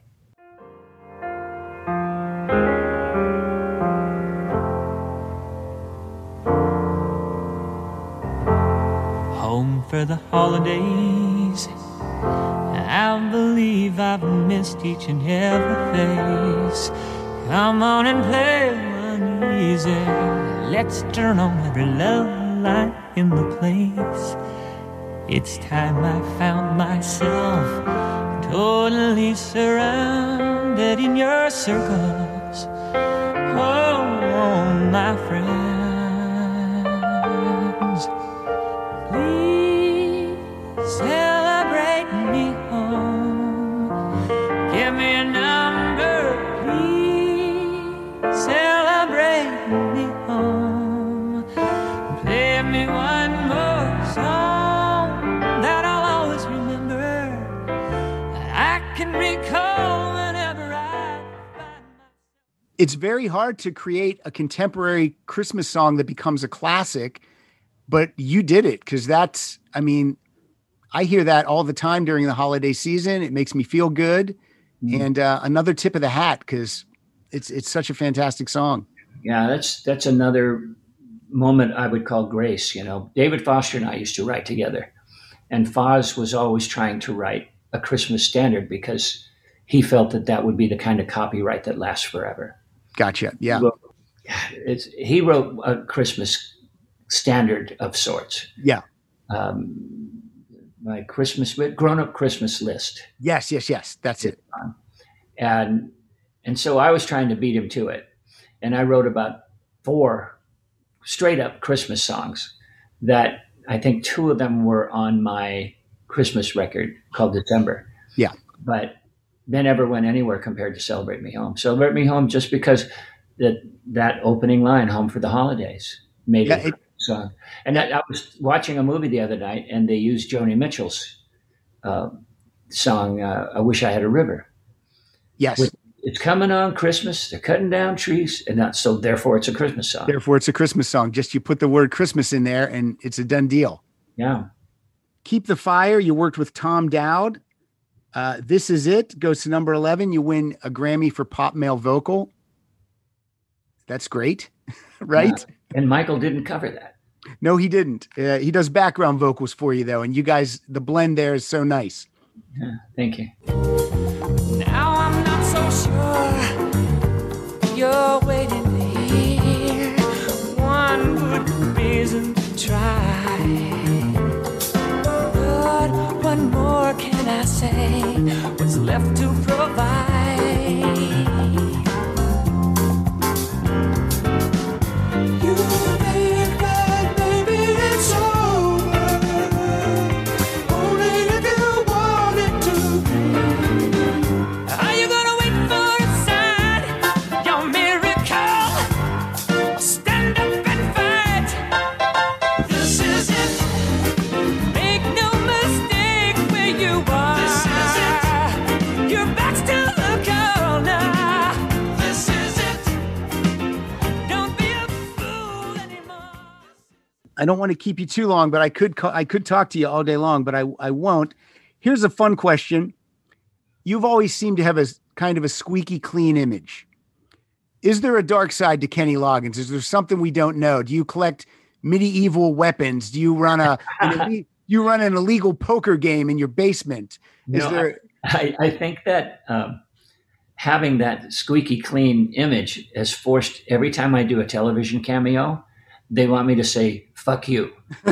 Home for the holidays. I believe I've missed each and every face. Come on and play uneasy. Let's turn on every love light in the place. It's time I found myself totally surrounded in your circles. Oh, my friends, please celebrate me home. Give me a number, please celebrate me home. Play me one more song that I'll always remember, that I can recall whenever I find myself. It's very hard to create a contemporary Christmas song that becomes a classic, but you did it, because that's, I mean, I hear that all the time during the holiday season. It makes me feel good. Mm. And uh, another tip of the hat, because it's it's such a fantastic song. Yeah, that's that's another moment I would call grace. You know, David Foster and I used to write together, and Foz was always trying to write a Christmas standard because he felt that that would be the kind of copyright that lasts forever. Gotcha. Yeah. He wrote, it's, he wrote a Christmas standard of sorts. Yeah. Um, my Christmas, grown-up Christmas list. Yes, yes, yes. That's it. And and so I was trying to beat him to it. And I wrote about four straight-up Christmas songs that I think two of them were on my Christmas record called December. Yeah. But they never went anywhere compared to Celebrate Me Home. Celebrate Me Home just because that that opening line, Home for the Holidays, made yeah, it a song. And I, I was watching a movie the other night, and they used Joni Mitchell's uh, song, uh, I Wish I Had a River. Yes. With, it's coming on Christmas, they're cutting down trees, and that, so therefore it's a Christmas song. Therefore it's a Christmas song. Just you put the word Christmas in there, and it's a done deal. Yeah. Keep the Fire, you worked with Tom Dowd. Uh, This Is It goes to number eleven. You win a Grammy for Pop Male Vocal. That's great, right? Yeah. And Michael didn't cover that. No, he didn't. Uh, he does background vocals for you, though. And you guys, the blend there is so nice. Yeah, thank you. Now I'm not so sure you're waiting to hear one good reason to try. But what more can I say? What's left to provide? I don't want to keep you too long, but I could I could talk to you all day long, but I, I won't. Here's a fun question. you've always seemed to have a kind of a squeaky clean image. Is there a dark side to Kenny Loggins? Is there something we don't know? Do you collect medieval weapons? Do you run a an, you run an illegal poker game in your basement? Is you know, there? I, I think that um, having that squeaky clean image has forced every time I do a television cameo, they want me to say "fuck you"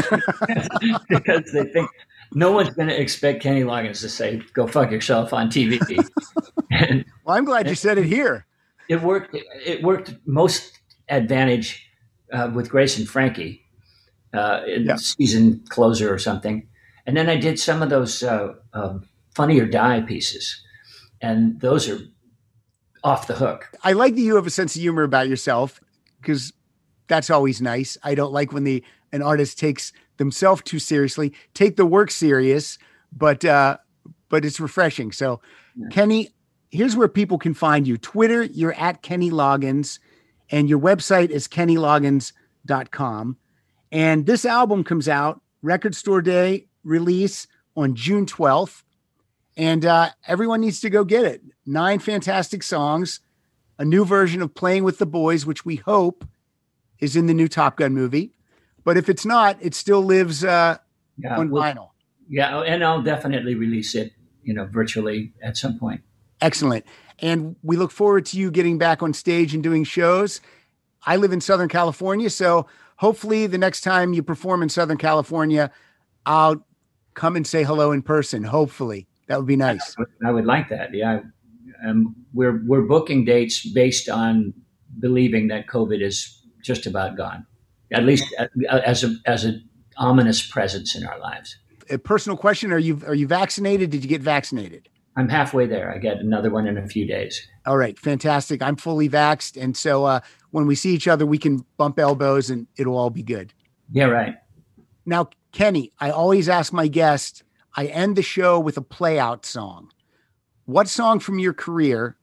because they think no one's going to expect Kenny Loggins to say "go fuck yourself" on T V. And, well, I'm glad you said it here. It worked. It worked most advantage uh, with Grace and Frankie uh, in yeah. season closer or something, and then I did some of those uh, uh, Funny or Die pieces, and those are off the hook. I like that you have a sense of humor about yourself because that's always nice. I don't like when the an artist takes themselves too seriously. Take the work serious, but uh, but it's refreshing. So, yeah. Kenny. Here's where people can find you. Twitter, you're at Kenny Loggins, and your website is kenny loggins dot com. And this album comes out, Record Store Day release on June twelfth. And uh, everyone needs to go get it. Nine fantastic songs, a new version of Playing with the Boys, which we hope is in the new Top Gun movie. But if it's not, it still lives uh, yeah, on we'll, vinyl. Yeah, and I'll definitely release it, you know, virtually at some point. Excellent. And we look forward to you getting back on stage and doing shows. I live in Southern California, so hopefully the next time you perform in Southern California, I'll come and say hello in person. Hopefully. That would be nice. I would like that. Yeah. Um, we're, we're booking dates based on believing that COVID is just about gone, at least as a, as an ominous presence in our lives. A personal question. Are you, are you vaccinated? Did you get vaccinated? I'm halfway there. I get another one in a few days. All right. Fantastic. I'm fully vaxxed. And so uh, when we see each other, we can bump elbows and it'll all be good. Yeah, right. Now, Kenny, I always ask my guests, I end the show with a play out song. What song from your career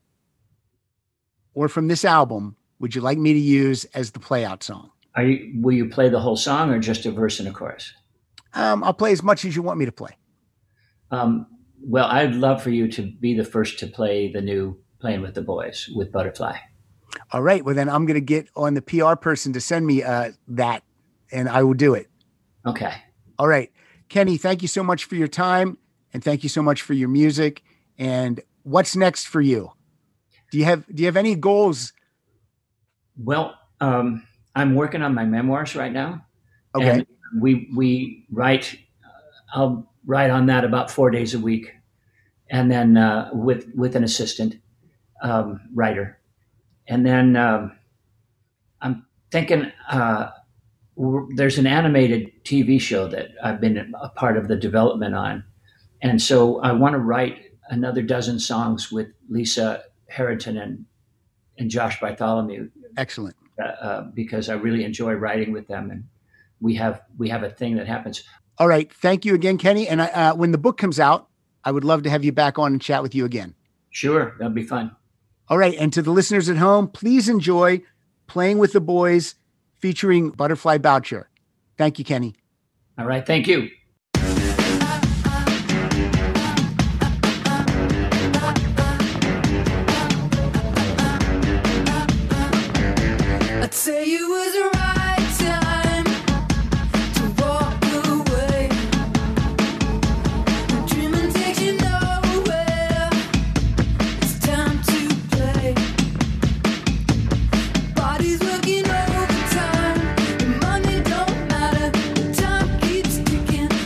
or from this album would you like me to use as the play out song? Are you, will you play the whole song or just a verse and a chorus? Um, I'll play as much as you want me to play. Um, Well, I'd love for you to be the first to play the new Playing with the Boys with Butterfly. All right. Well, then I'm going to get on the P R person to send me uh, that, and I will do it. Okay. All right. Kenny, thank you so much for your time, and thank you so much for your music. And what's next for you? Do you have Do you have any goals? Well, um, I'm working on my memoirs right now. Okay. And we we write. Uh, I'll. Write on that about four days a week, and then uh, with with an assistant um, writer, and then um, I'm thinking uh, there's an animated T V show that I've been a part of the development on, and so I want to write another dozen songs with Lisa Harrington and and Josh Bartholomew. Excellent, uh, uh, because I really enjoy writing with them, and we have we have a thing that happens. All right. Thank you again, Kenny. And uh, when the book comes out, I would love to have you back on and chat with you again. Sure. That'd be fun. All right. And to the listeners at home, please enjoy Playing with the Boys featuring Butterfly Boucher. Thank you, Kenny. All right. Thank you. I'd say you was a right time to walk away. Dreaming takes you nowhere. It's time to play. Body's working overtime. The money don't matter. The time keeps ticking.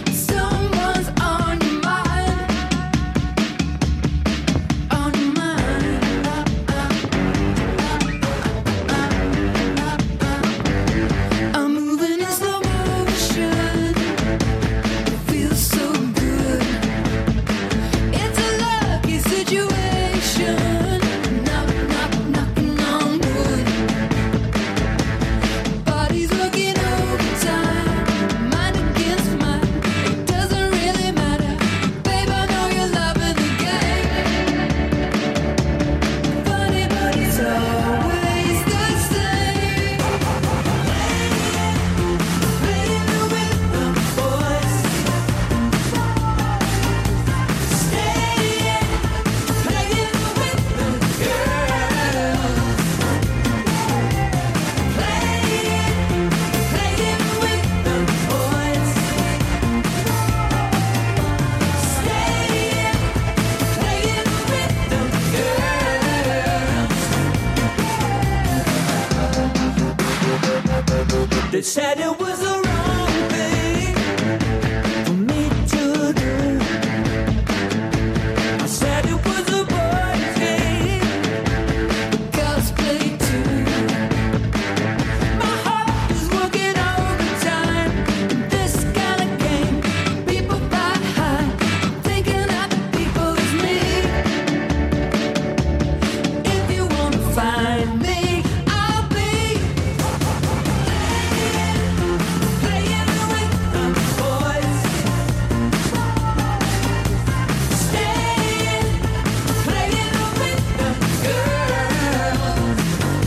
said it was the wrong thing for me to do. I said it was a boy's game, but girls play too. My heart is working overtime in this kind of game. People fly high, thinking that the people is me. If you wanna find me, I'll be playing with the boys, staying, playing with the girls,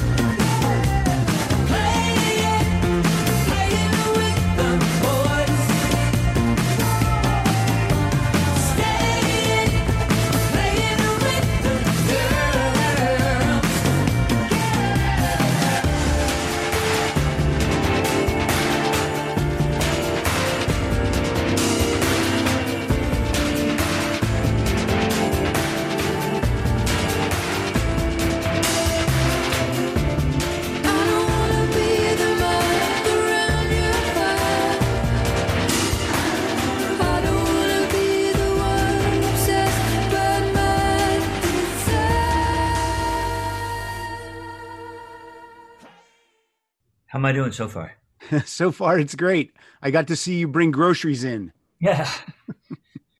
playing, playing with the boys, staying, playing with the girls. I don't wanna be the mouth around your heart. I don't wanna be the one obsessed by my desire. How am I doing so far? So far, it's great. I got to see you bring groceries in. Yeah.